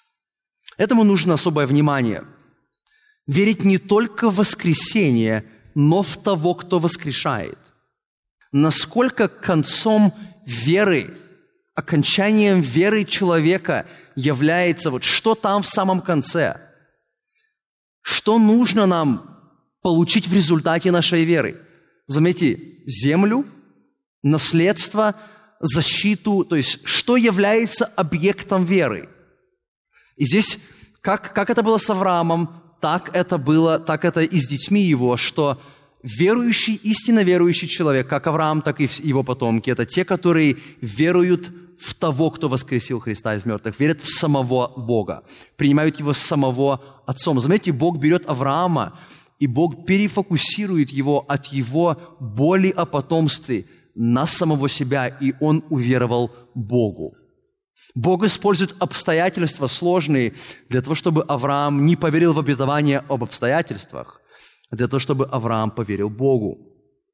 Этому нужно особое внимание. Верить не только в воскресение, но в того, кто воскрешает. Насколько концом веры, окончанием веры человека является вот что там в самом конце. Что нужно нам получить в результате нашей веры? Заметьте, землю, наследство, защиту, то есть что является объектом веры. И здесь, как, как это было с Авраамом, так это было, так это и с детьми его, что верующий, истинно верующий человек, как Авраам, так и его потомки, это те, которые веруют в того, кто воскресил Христа из мертвых, верят в самого Бога, принимают его самого Отцом. Заметьте, Бог берет Авраама, и Бог перефокусирует его от его боли о потомстве на самого себя, и он уверовал Богу. Бог использует обстоятельства сложные для того, чтобы Авраам не поверил в обетование об обстоятельствах, а для того, чтобы Авраам поверил Богу.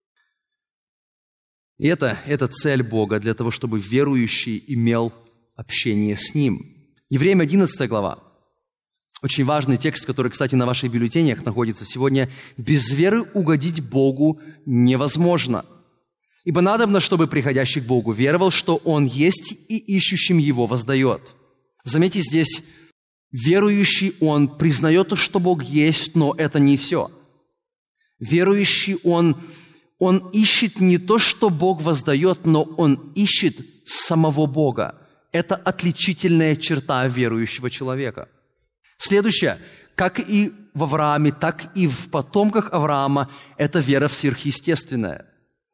И это, это цель Бога, для того, чтобы верующий имел общение с Ним. Евреям одиннадцатая глава. Очень важный текст, который, кстати, на ваших бюллетенях находится сегодня. «Без веры угодить Богу невозможно. Ибо надобно, чтобы приходящий к Богу веровал, что Он есть, и ищущим Его воздает». Заметьте, здесь верующий, он признает то, что Бог есть, но это не все. Верующий, он... Он ищет не то, что Бог воздает, но он ищет самого Бога. Это отличительная черта верующего человека. Следующее. Как и в Аврааме, так и в потомках Авраама, это вера в сверхъестественное.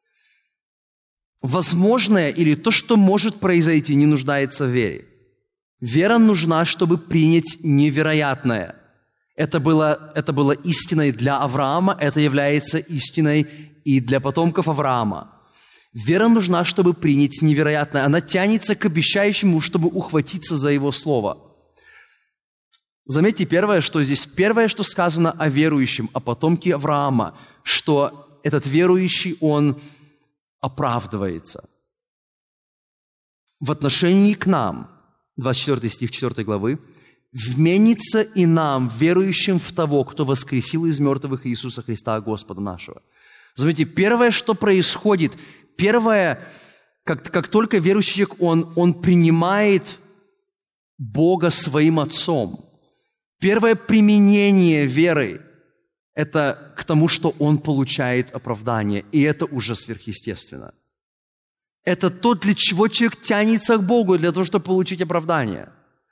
Возможное или то, что может произойти, не нуждается в вере. Вера нужна, чтобы принять невероятное. Это было, это было истиной для Авраама, это является истиной и для потомков Авраама. Вера нужна, чтобы принять невероятное. Она тянется к обещающему, чтобы ухватиться за его слово. Заметьте, первое, что здесь, первое, что сказано о верующем, о потомке Авраама, что этот верующий, он оправдывается. В отношении к нам, двадцать четвёртый стих четвёртой главы, «Вменится и нам, верующим в того, кто воскресил из мертвых Иисуса Христа, Господа нашего». Заметьте, первое, что происходит, первое, как, как только верующий человек, он, он принимает Бога своим Отцом. Первое применение веры – это к тому, что он получает оправдание, и это уже сверхъестественно. Это то, для чего человек тянется к Богу, для того, чтобы получить оправдание.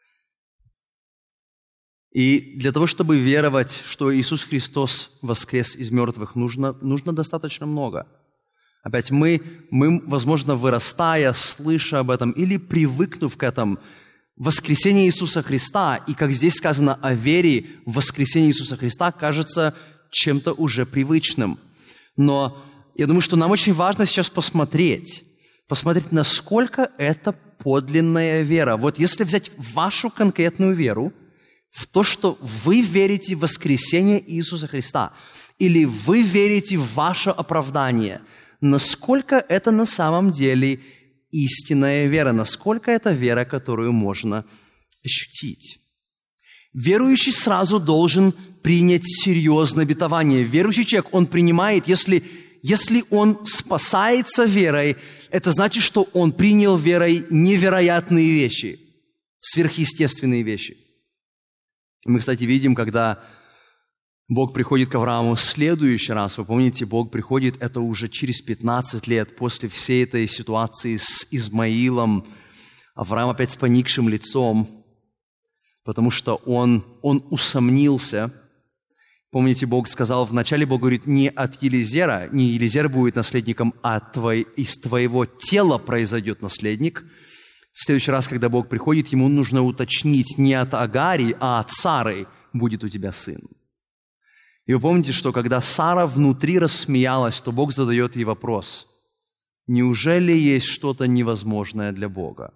И для того, чтобы веровать, что Иисус Христос воскрес из мертвых, нужно, нужно достаточно много. Опять мы, мы, возможно, вырастая, слыша об этом или привыкнув к этому, воскресение Иисуса Христа, и как здесь сказано о вере в воскресение Иисуса Христа, кажется чем-то уже привычным. Но я думаю, что нам очень важно сейчас посмотреть, посмотреть, насколько это подлинная вера. Вот если взять вашу конкретную веру, в то, что вы верите в воскресение Иисуса Христа, или вы верите в ваше оправдание, насколько это на самом деле истинная вера, насколько это вера, которую можно ощутить. Верующий сразу должен принять серьезное обетование. Верующий человек, он принимает, если, если он спасается верой, это значит, что он принял верой невероятные вещи, сверхъестественные вещи. Мы, кстати, видим, когда Бог приходит к Аврааму в следующий раз. Вы помните, Бог приходит, это уже через пятнадцать лет после всей этой ситуации с Измаилом. Авраам опять с поникшим лицом, потому что он, он усомнился. Помните, Бог сказал, вначале Бог говорит, не от Елизера, не Елизер будет наследником, а твой, из твоего тела произойдет наследник. В следующий раз, когда Бог приходит, ему нужно уточнить, не от Агари, а от Сары будет у тебя сын. И вы помните, что когда Сара внутри рассмеялась, то Бог задает ей вопрос: неужели есть что-то невозможное для Бога?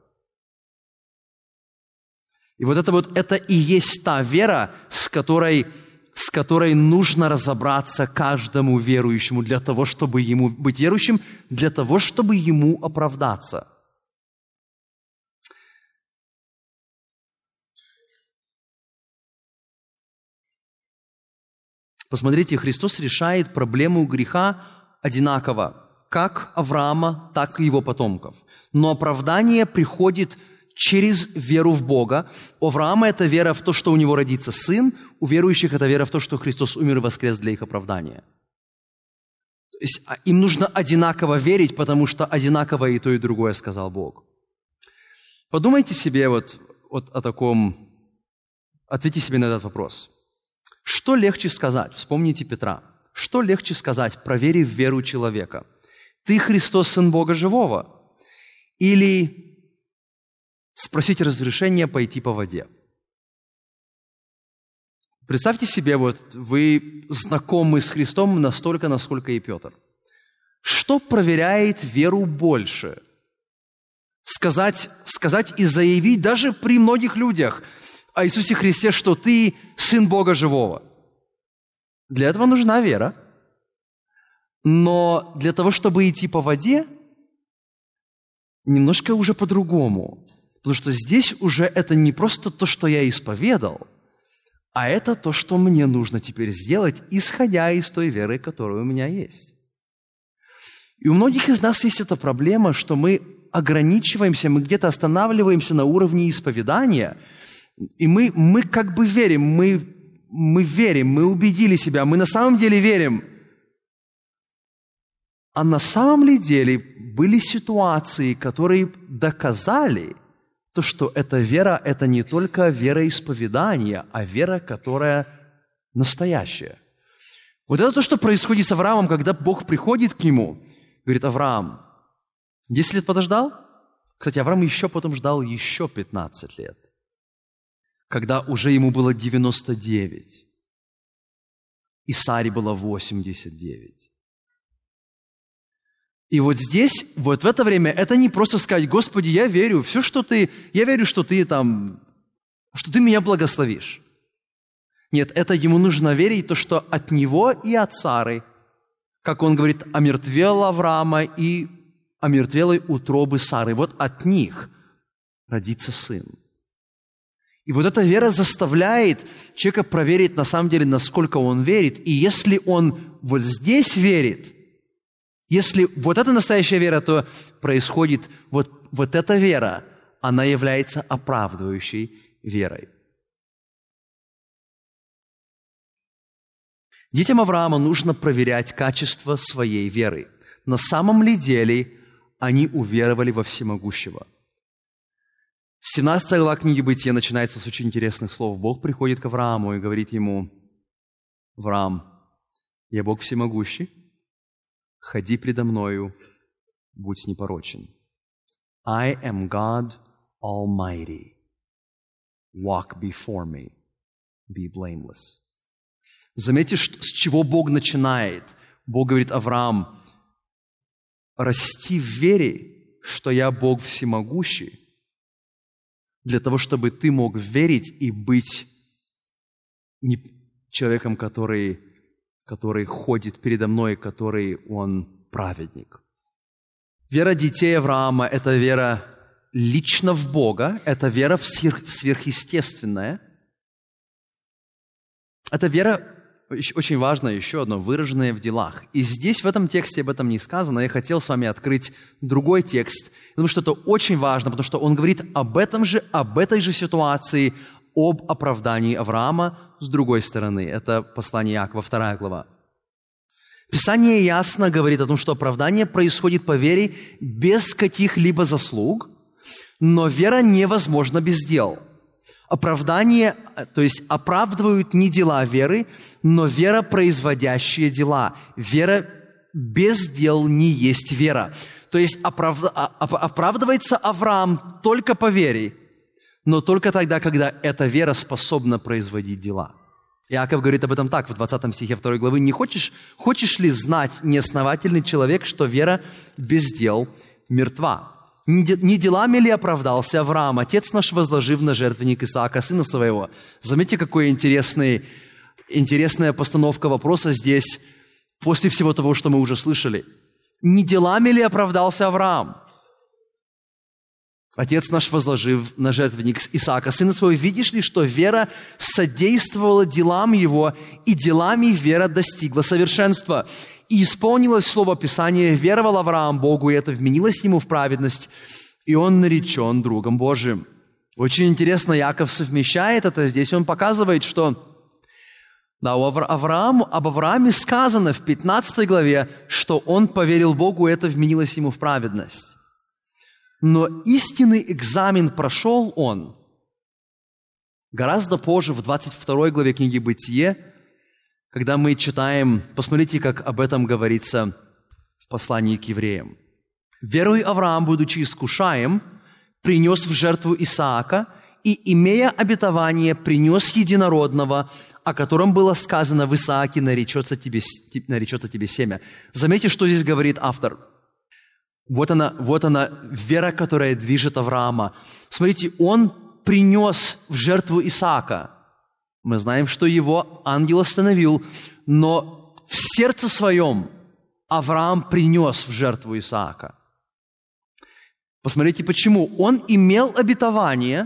И вот это вот, это и есть та вера, с которой, с которой нужно разобраться каждому верующему для того, чтобы ему быть верующим, для того, чтобы ему оправдаться. Посмотрите, Христос решает проблему греха одинаково, как Авраама, так и его потомков. Но оправдание приходит через веру в Бога. У Авраама это вера в то, что у него родится сын, у верующих это вера в то, что Христос умер и воскрес для их оправдания. То есть им нужно одинаково верить, потому что одинаково и то, и другое сказал Бог. Подумайте себе вот, вот о таком, ответьте себе на этот вопрос. Что легче сказать? Вспомните Петра. Что легче сказать, проверив веру человека? Ты Христос, Сын Бога Живого? Или спросить разрешения пойти по воде? Представьте себе, вот вы знакомы с Христом настолько, насколько и Петр. Что проверяет веру больше? Сказать, сказать и заявить даже при многих людях о Иисусе Христе, что ты Сын Бога Живого. Для этого нужна вера. Но для того, чтобы идти по воде, немножко уже по-другому. Потому что здесь уже это не просто то, что я исповедал, а это то, что мне нужно теперь сделать, исходя из той веры, которая у меня есть. И у многих из нас есть эта проблема, что мы ограничиваемся, мы где-то останавливаемся на уровне исповедания, и мы, мы как бы верим, мы, мы верим, мы убедили себя, мы на самом деле верим. А на самом ли деле были ситуации, которые доказали то, что эта вера – это не только вера исповедания, а вера, которая настоящая. Вот это то, что происходит с Авраамом, когда Бог приходит к нему, говорит: Авраам, десять лет подождал? Кстати, Авраам еще потом ждал еще пятнадцать лет, когда уже ему было девяносто девять, и Саре было восемьдесят девять. И вот здесь, вот в это время, это не просто сказать: Господи, я верю, все, что ты, я верю, что ты там, что ты меня благословишь. Нет, это ему нужно верить, то, что от него и от Сары, как он говорит, омертвел Авраама и омертвелой утробы Сары. Вот от них родится сын. И вот эта вера заставляет человека проверить на самом деле, насколько он верит. И если он вот здесь верит, если вот это настоящая вера, то происходит вот, вот эта вера, она является оправдывающей верой. Детям Авраама нужно проверять качество своей веры. На самом ли деле они уверовали во Всемогущего? семнадцатая глава книги Бытия начинается с очень интересных слов. Бог приходит к Аврааму и говорит ему: Авраам, я Бог Всемогущий, ходи предо мною, будь непорочен. I am God Almighty. Walk before me. Be blameless. Заметьте, с чего Бог начинает. Бог говорит: Авраам, расти в вере, что я Бог Всемогущий, для того, чтобы ты мог верить и быть не человеком, который... который ходит передо мной, который он праведник. Вера детей Авраама – это вера лично в Бога, это вера в, сверх, в сверхъестественное. Это вера, очень важно, еще одно, выраженное в делах. И здесь, в этом тексте, об этом не сказано. Я хотел с вами открыть другой текст. Я думаю, что это очень важно, потому что он говорит об этом же, об этой же ситуации, об оправдании Авраама с другой стороны. Это послание Иакова, вторая глава. Писание ясно говорит о том, что оправдание происходит по вере без каких-либо заслуг, но вера невозможна без дел. Оправдание, то есть оправдывают не дела веры, но вера, производящая дела. Вера без дел не есть вера. То есть оправ... оправдывается Авраам только по вере, но только тогда, когда эта вера способна производить дела. Иаков говорит об этом так, в двадцатом стихе второй главы. «Не хочешь, хочешь ли знать, неосновательный человек, что вера без дел мертва? Не делами ли оправдался Авраам, отец наш, возложив на жертвенник Исаака, сына своего?» Заметьте, какая интересная постановка вопроса здесь, после всего того, что мы уже слышали. Не делами ли оправдался Авраам? Отец наш, возложив на жертвенник Исаака, сына своего, видишь ли, что вера содействовала делам его, и делами вера достигла совершенства. И исполнилось слово Писания, веровал Авраам Богу, и это вменилось ему в праведность, и он наречен другом Божиим. Очень интересно, Иаков совмещает это здесь. Он показывает, что да, у Авраама, об Аврааме сказано в пятнадцатой главе, что он поверил Богу, и это вменилось ему в праведность. Но истинный экзамен прошел он гораздо позже, в двадцать второй главе книги «Бытие», когда мы читаем, посмотрите, как об этом говорится в послании к евреям. «Веруя Авраам, будучи искушаем, принес в жертву Исаака, и, имея обетование, принес единородного, о котором было сказано: в Исааке наречется тебе, наречется тебе семя». Заметьте, что здесь говорит автор. Вот она, вот она, вера, которая движет Авраама. Смотрите, он принес в жертву Исаака. Мы знаем, что его ангел остановил, но в сердце своем Авраам принес в жертву Исаака. Посмотрите, почему. Он имел обетование,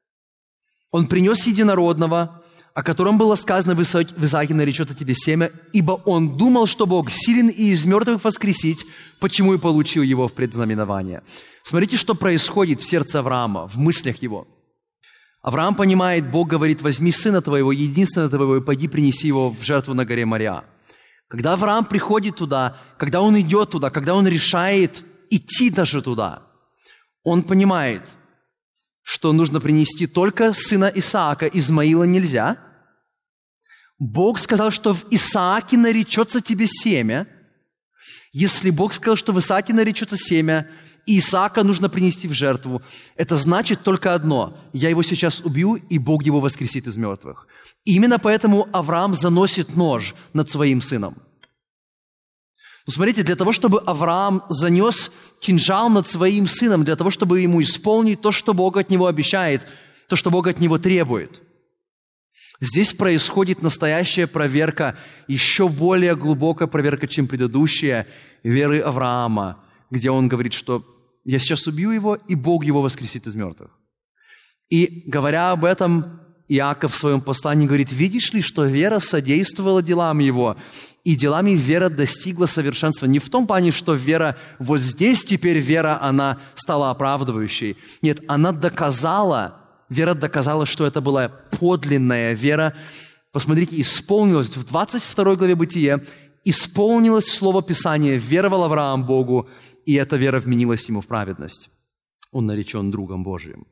он принес единородного, о котором было сказано: в Исааке наречется тебе семя, ибо он думал, что Бог силен и из мертвых воскресить, почему и получил его в предзнаменование. Смотрите, что происходит в сердце Авраама, в мыслях его. Авраам понимает, Бог говорит: возьми сына твоего, единственного твоего, и пойди принеси его в жертву на горе Мориа. Когда Авраам приходит туда, когда он идет туда, когда он решает идти даже туда, он понимает, что нужно принести только сына Исаака, Измаила нельзя. Бог сказал, что в Исааке наречется тебе семя. Если Бог сказал, что в Исааке наречется семя, и Исаака нужно принести в жертву, это значит только одно: я его сейчас убью, и Бог его воскресит из мертвых. И именно поэтому Авраам заносит нож над своим сыном. Но смотрите, для того, чтобы Авраам занес кинжал над своим сыном, для того, чтобы ему исполнить то, что Бог от него обещает, то, что Бог от него требует, здесь происходит настоящая проверка, еще более глубокая проверка, чем предыдущая, веры Авраама, где он говорит, что я сейчас убью его, и Бог его воскресит из мертвых. И говоря об этом, Иаков в своем послании говорит: видишь ли, что вера содействовала делам его, и делами вера достигла совершенства. Не в том плане, что вера, вот здесь теперь вера, она стала оправдывающей. Нет, она доказала, вера доказала, что это была подлинная вера. Посмотрите, исполнилось в двадцать второй главе Бытия, исполнилось слово Писания: веровал Авраам Богу, и эта вера вменилась ему в праведность. Он наречен другом Божиим.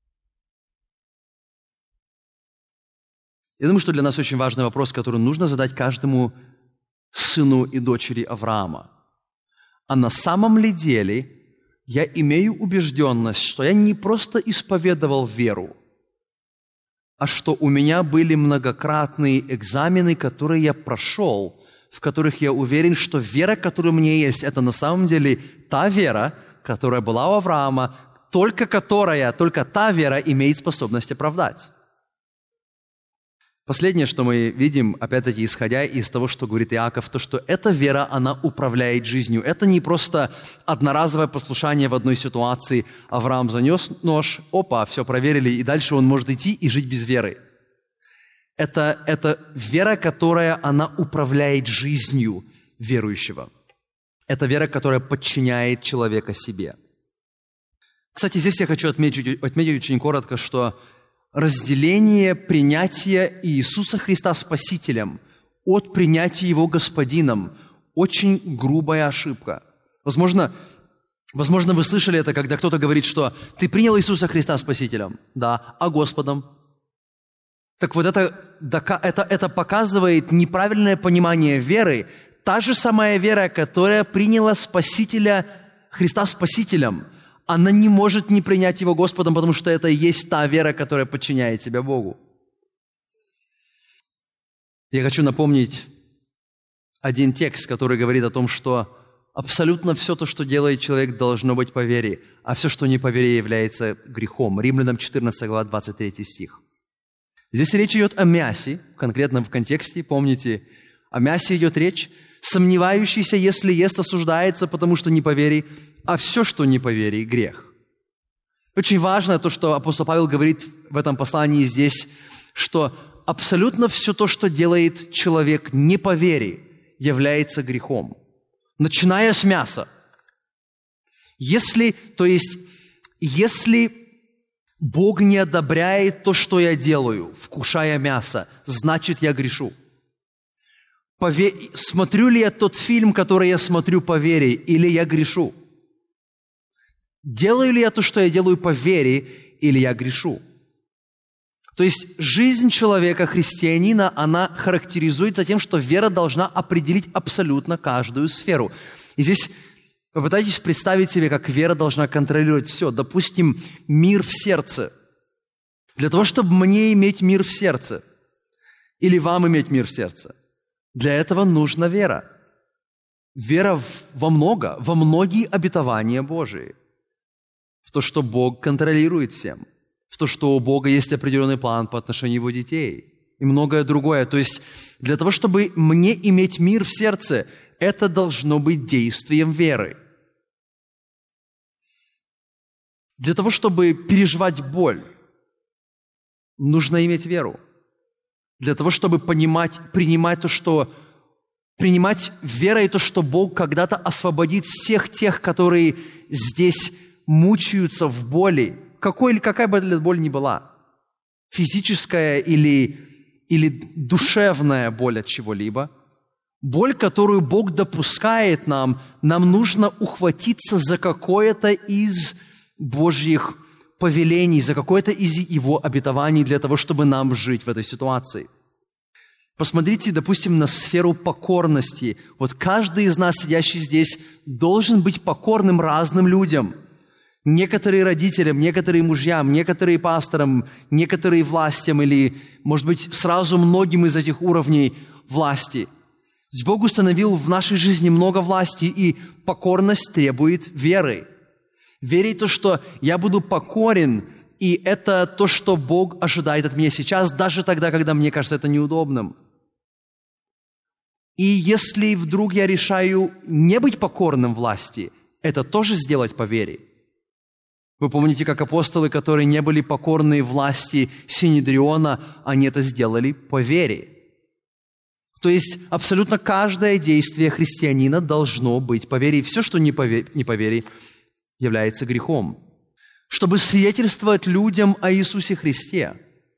Я думаю, что для нас очень важный вопрос, который нужно задать каждому сыну и дочери Авраама. А на самом ли деле я имею убежденность, что я не просто исповедовал веру, а что у меня были многократные экзамены, которые я прошел, в которых я уверен, что вера, которая у меня есть, это на самом деле та вера, которая была у Авраама, только которая, только та вера имеет способность оправдать. Последнее, что мы видим, опять-таки, исходя из того, что говорит Иаков, то, что эта вера, она управляет жизнью. Это не просто одноразовое послушание в одной ситуации. Авраам занес нож, опа, все проверили, и дальше он может идти и жить без веры. Это, это вера, которая, она управляет жизнью верующего. Это вера, которая подчиняет человека себе. Кстати, здесь я хочу отметить, отметить очень коротко, что разделение принятия Иисуса Христа Спасителем от принятия Его Господином – очень грубая ошибка. Возможно, возможно, вы слышали это, когда кто-то говорит, что «ты принял Иисуса Христа Спасителем». Да, а Господом? Так вот это, это, это показывает неправильное понимание веры. Та же самая вера, которая приняла Спасителя, Христа Спасителем – она не может не принять Его Господом, потому что это и есть та вера, которая подчиняет себя Богу. Я хочу напомнить один текст, который говорит о том, что абсолютно все то, что делает человек, должно быть по вере, а все, что не по вере, является грехом. Римлянам четырнадцатая глава, двадцать третий стих. Здесь речь идет о мясе, конкретно в контексте, помните, о мясе идет речь. Сомневающийся, если ест, осуждается, потому что не по вере, а все, что не по вере, грех. Очень важно то, что апостол Павел говорит в этом послании здесь, что абсолютно все то, что делает человек не по вере, является грехом. Начиная с мяса. Если, то есть, если Бог не одобряет то, что я делаю, вкушая мясо, значит, я грешу. Пове... Смотрю ли я тот фильм, который я смотрю по вере, или я грешу? Делаю ли я то, что я делаю по вере, или я грешу? То есть жизнь человека, христианина, она характеризуется тем, что вера должна определить абсолютно каждую сферу. И здесь попытайтесь представить себе, как вера должна контролировать все. Допустим, мир в сердце. Для того, чтобы мне иметь мир в сердце, или вам иметь мир в сердце, для этого нужна вера. Вера в, во много, во многие обетования Божии. В то, что Бог контролирует всем. В то, что у Бога есть определенный план по отношению Его детей. И многое другое. То есть для того, чтобы мне иметь мир в сердце, это должно быть действием веры. Для того, чтобы переживать боль, нужно иметь веру. Для того, чтобы понимать, принимать то, что... Принимать верой то, что Бог когда-то освободит всех тех, которые здесь мучаются в боли, какой, какая бы боль ни была, физическая или, или душевная боль от чего-либо, боль, которую Бог допускает нам, нам нужно ухватиться за какое-то из Божьих повелений, за какое-то из Его обетований для того, чтобы нам жить в этой ситуации. Посмотрите, допустим, на сферу покорности. Вот каждый из нас, сидящий здесь, должен быть покорным разным людям. Некоторые родителям, некоторые мужьям, некоторые пасторам, некоторые властям или, может быть, сразу многим из этих уровней власти. Бог установил в нашей жизни много власти, и покорность требует веры. Верить в то, что я буду покорен, и это то, что Бог ожидает от меня сейчас, даже тогда, когда мне кажется это неудобным. И если вдруг я решаю не быть покорным власти, это тоже сделать по вере. Вы помните, как апостолы, которые не были покорны власти Синедриона, они это сделали по вере. То есть абсолютно каждое действие христианина должно быть по вере. И все, что не по вере, является грехом. Чтобы свидетельствовать людям о Иисусе Христе,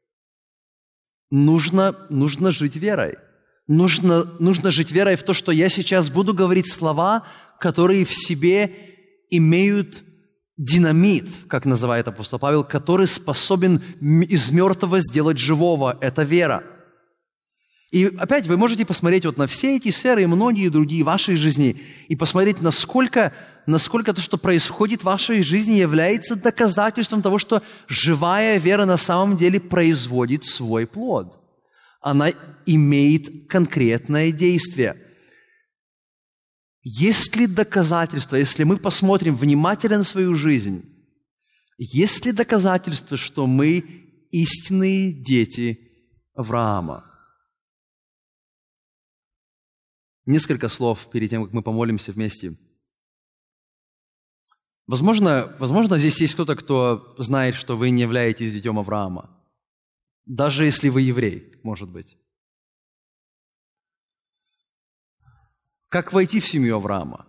нужно, нужно жить верой. Нужно, нужно жить верой в то, что я сейчас буду говорить слова, которые в себе имеют динамит, как называет апостол Павел, который способен из мертвого сделать живого. Это вера. И опять вы можете посмотреть вот на все эти сферы и многие другие в вашей жизни и посмотреть, насколько, насколько то, что происходит в вашей жизни, является доказательством того, что живая вера на самом деле производит свой плод. Она имеет конкретное действие. Есть ли доказательства, если мы посмотрим внимательно на свою жизнь, есть ли доказательства, что мы истинные дети Авраама? Несколько слов перед тем, как мы помолимся вместе. Возможно, возможно, здесь есть кто-то, кто знает, что вы не являетесь детем Авраама. Даже если вы еврей, может быть. Как войти в семью Авраама?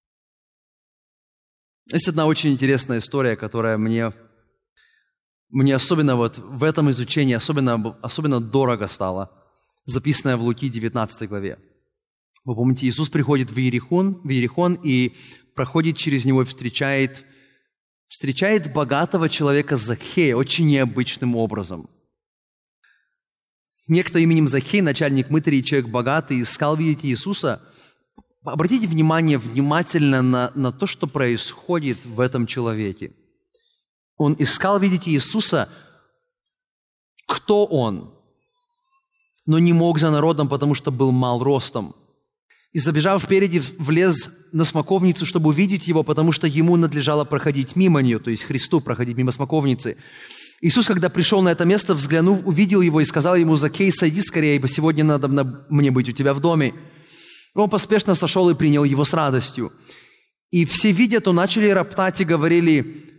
Есть одна очень интересная история, которая мне, мне особенно вот в этом изучении особенно, особенно дорого стала, записанная в Луки девятнадцатой главе. Вы помните, Иисус приходит в Иерихон, в Иерихон и проходит через него и встречает, встречает богатого человека Закхея очень необычным образом. Некто именем Закхей, начальник мытарей, человек богатый, искал видеть Иисуса. Обратите внимание внимательно на, на то, что происходит в этом человеке. Он искал видеть Иисуса, кто он, но не мог за народом, потому что был мал ростом. И, забежав впереди, влез на смоковницу, чтобы увидеть его, потому что ему надлежало проходить мимо нее, то есть Христу проходить мимо смоковницы. Иисус, когда пришел на это место, взглянув, увидел его и сказал ему: «Закхей, сойди скорее, ибо сегодня надо мне быть у тебя в доме». Он поспешно сошел и принял его с радостью. И все, видя, то начали роптать и говорили: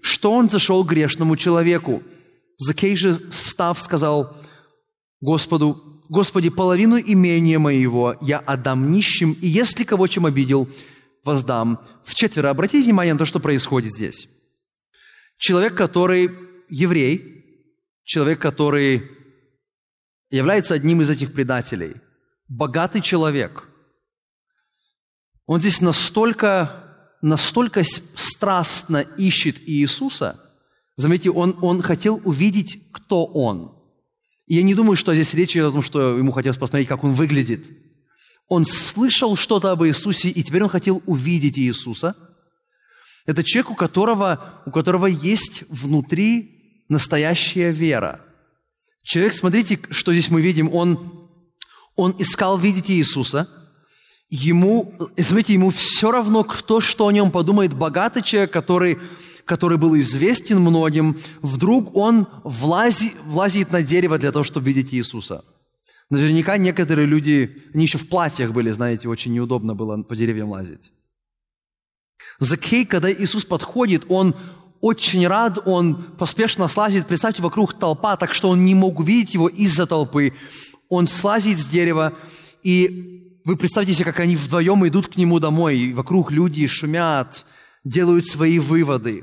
что он зашел к грешному человеку. Закхей же, встав, сказал Господу: «Господи, половину имения моего я отдам нищим, и если кого чем обидел, воздам вчетверо». Обратите внимание на то, что происходит здесь. Человек, который еврей, человек, который является одним из этих предателей, богатый человек, он здесь настолько, настолько страстно ищет Иисуса. Заметьте, он, он хотел увидеть, кто он. И я не думаю, что здесь речь идет о том, что ему хотелось посмотреть, как он выглядит. Он слышал что-то об Иисусе, и теперь он хотел увидеть Иисуса. Это человек, у которого, у которого есть внутри настоящая вера. Человек, смотрите, что здесь мы видим, он, он искал видеть Иисуса. Ему, смотрите, ему все равно, кто что о нем подумает. Богатый человек, который, который был известен многим, вдруг он влази, влазит на дерево для того, чтобы видеть Иисуса. Наверняка некоторые люди, они еще в платьях были, знаете, очень неудобно было по деревьям лазить. Закхей, когда Иисус подходит, он очень рад, он поспешно слазит. Представьте, вокруг толпа, так что он не мог увидеть его из-за толпы. Он слазит с дерева, и вы представьте себе, как они вдвоем идут к нему домой, и вокруг люди шумят, делают свои выводы.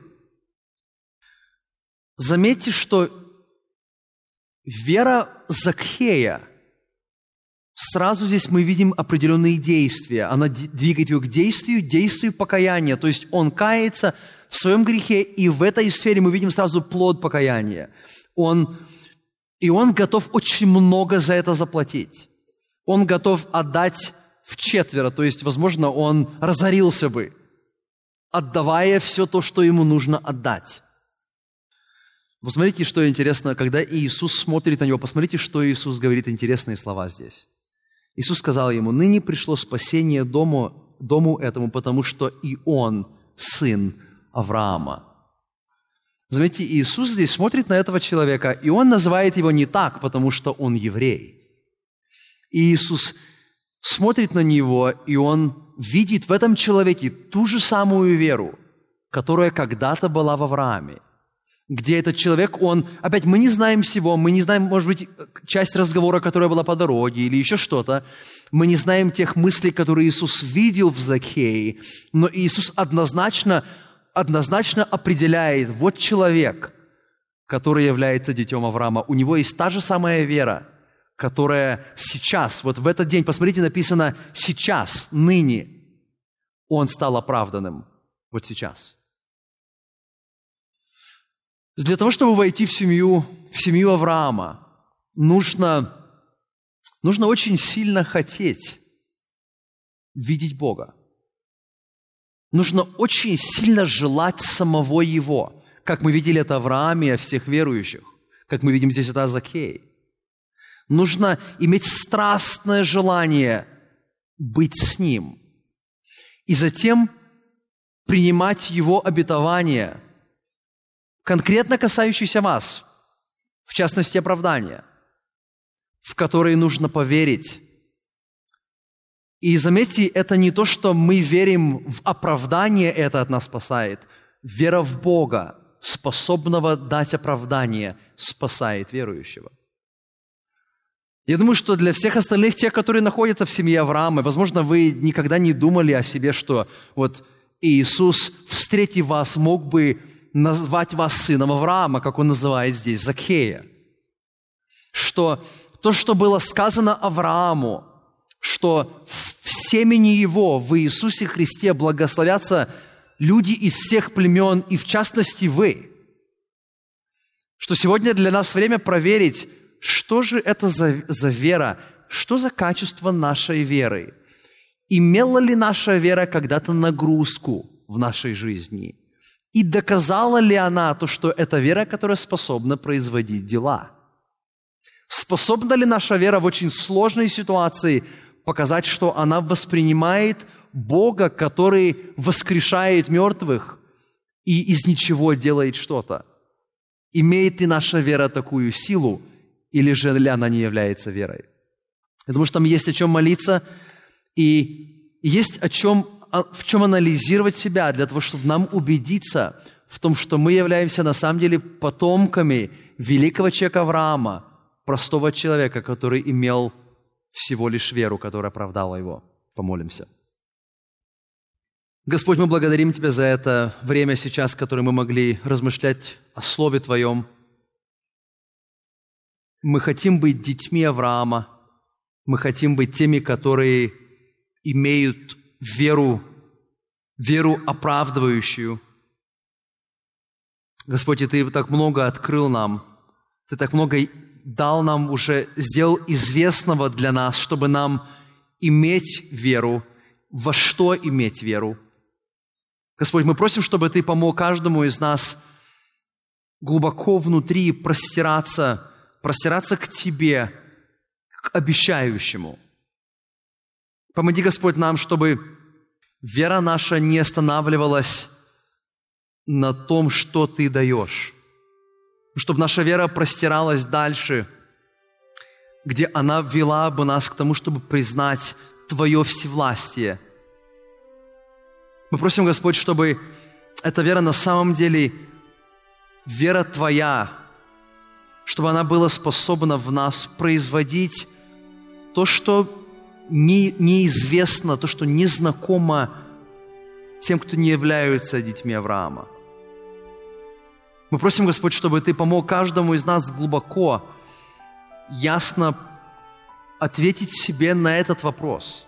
Заметьте, что вера Закхея, сразу здесь мы видим определенные действия. Она двигает его к действию, действию покаяния. То есть он кается в своем грехе, и в этой сфере мы видим сразу плод покаяния. Он, и он готов очень много за это заплатить. Он готов отдать вчетверо, то есть, возможно, он разорился бы, отдавая все то, что ему нужно отдать. Посмотрите, что интересно, когда Иисус смотрит на него, посмотрите, что Иисус говорит, интересные слова здесь. Иисус сказал ему: «Ныне пришло спасение дому, дому этому, потому что и он сын Авраама». Заметьте, Иисус здесь смотрит на этого человека, и он называет его не так, потому что он еврей. И Иисус смотрит на него, и он видит в этом человеке ту же самую веру, которая когда-то была в Аврааме. Где этот человек, он... Опять, мы не знаем всего, мы не знаем, может быть, часть разговора, которая была по дороге, или еще что-то. Мы не знаем тех мыслей, которые Иисус видел в Закхее, но Иисус однозначно, однозначно определяет: вот человек, который является детем Авраама. У него есть та же самая вера, которая сейчас, вот в этот день, посмотрите, написано «сейчас», «ныне», он стал оправданным. Вот сейчас. Для того, чтобы войти в семью, в семью Авраама, нужно, нужно очень сильно хотеть видеть Бога. Нужно очень сильно желать самого Его, как мы видели это в Аврааме и о всех верующих, как мы видим здесь это о Закхее. Нужно иметь страстное желание быть с Ним и затем принимать Его обетование, конкретно касающиеся вас, в частности, оправдания, в которые нужно поверить. И заметьте, это не то, что мы верим в оправдание, это от нас спасает. Вера в Бога, способного дать оправдание, спасает верующего. Я думаю, что для всех остальных, тех, которые находятся в семье Авраама, возможно, вы никогда не думали о себе, что вот Иисус, встретив вас, мог бы назвать вас сыном Авраама, как он называет здесь Закхея. Что то, что было сказано Аврааму, что в семени его, в Иисусе Христе благословятся люди из всех племен, и в частности вы. Что сегодня для нас время проверить, что же это за, за вера, что за качество нашей веры. Имела ли наша вера когда-то нагрузку в нашей жизни? И доказала ли она то, что это вера, которая способна производить дела? Способна ли наша вера в очень сложной ситуации показать, что она воспринимает Бога, который воскрешает мертвых и из ничего делает что-то? Имеет ли наша вера такую силу, или же ли она не является верой? Я думаю, что там есть о чем молиться, и есть о чем, в чем анализировать себя, для того, чтобы нам убедиться в том, что мы являемся на самом деле потомками великого человека Авраама, простого человека, который имел всего лишь веру, которая оправдала его. Помолимся. Господь, мы благодарим Тебя за это время сейчас, которое мы могли размышлять о Слове Твоем. Мы хотим быть детьми Авраама. Мы хотим быть теми, которые имеют веру, веру оправдывающую. Господь, и Ты так много открыл нам, Ты так много дал нам уже, сделал известного для нас, чтобы нам иметь веру, во что иметь веру. Господь, мы просим, чтобы Ты помог каждому из нас глубоко внутри простираться, простираться к Тебе, к обещающему. Помоги, Господь, нам, чтобы вера наша не останавливалась на том, что Ты даешь. Чтобы наша вера простиралась дальше, где она вела бы нас к тому, чтобы признать Твое всевластие. Мы просим, Господь, чтобы эта вера на самом деле, вера Твоя, чтобы она была способна в нас производить то, что не, неизвестно, то, что незнакомо тем, кто не являются детьми Авраама. Мы просим, Господь, чтобы Ты помог каждому из нас глубоко, ясно ответить себе на этот вопрос.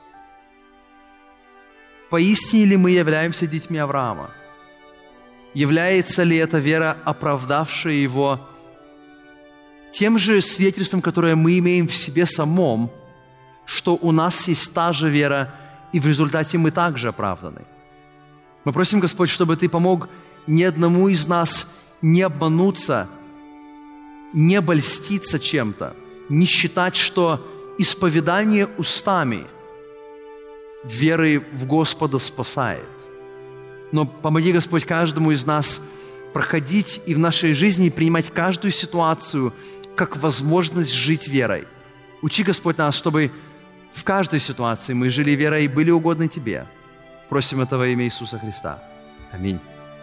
Поистине ли мы являемся детьми Авраама? Является ли эта вера, оправдавшая его, тем же свидетельством, которое мы имеем в себе самом, что у нас есть та же вера, и в результате мы также оправданы? Мы просим, Господь, чтобы Ты помог ни одному из нас не обмануться, не обольститься чем-то, не считать, что исповедание устами веры в Господа спасает. Но помоги, Господь, каждому из нас проходить и в нашей жизни принимать каждую ситуацию как возможность жить верой. Учи, Господь, нас, чтобы в каждой ситуации мы жили верой и были угодны Тебе. Просим этого во имя Иисуса Христа. Аминь.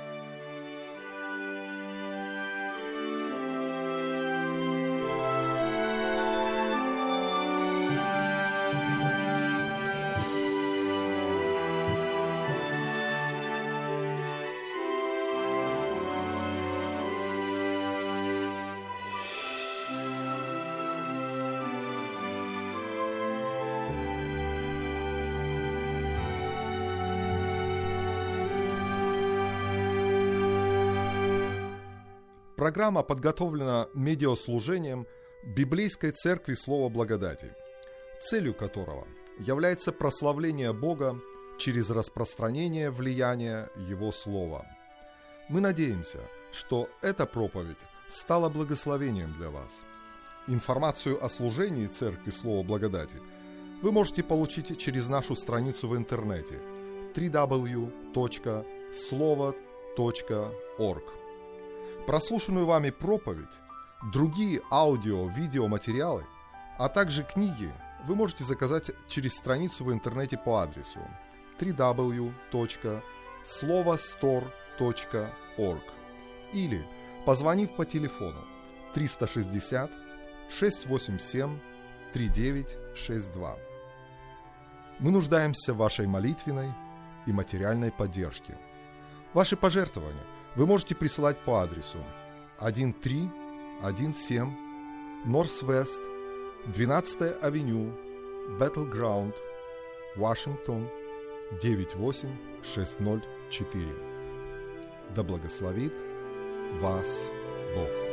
Программа подготовлена медиаслужением Библейской Церкви Слова Благодати, целью которого является прославление Бога через распространение влияния Его Слова. Мы надеемся, что эта проповедь стала благословением для вас. Информацию о служении Церкви Слова Благодати вы можете получить через нашу страницу в интернете дабл ю дабл ю дабл ю точка слово точка орг. Прослушанную вами проповедь, другие аудио-видеоматериалы, а также книги вы можете заказать через страницу в интернете по адресу дабл ю дабл ю дабл ю точка слово стор точка орг или позвонив по телефону триста шестьдесят шестьсот восемьдесят семь тридцать девять шестьдесят два. Мы нуждаемся в вашей молитвенной и материальной поддержке. Ваши пожертвования вы можете присылать по адресу тысяча триста семнадцать Норс-Вест, двенадцатая авеню, Battleground, Вашингтон, девять восемь шесть ноль четыре. Да благословит вас Бог.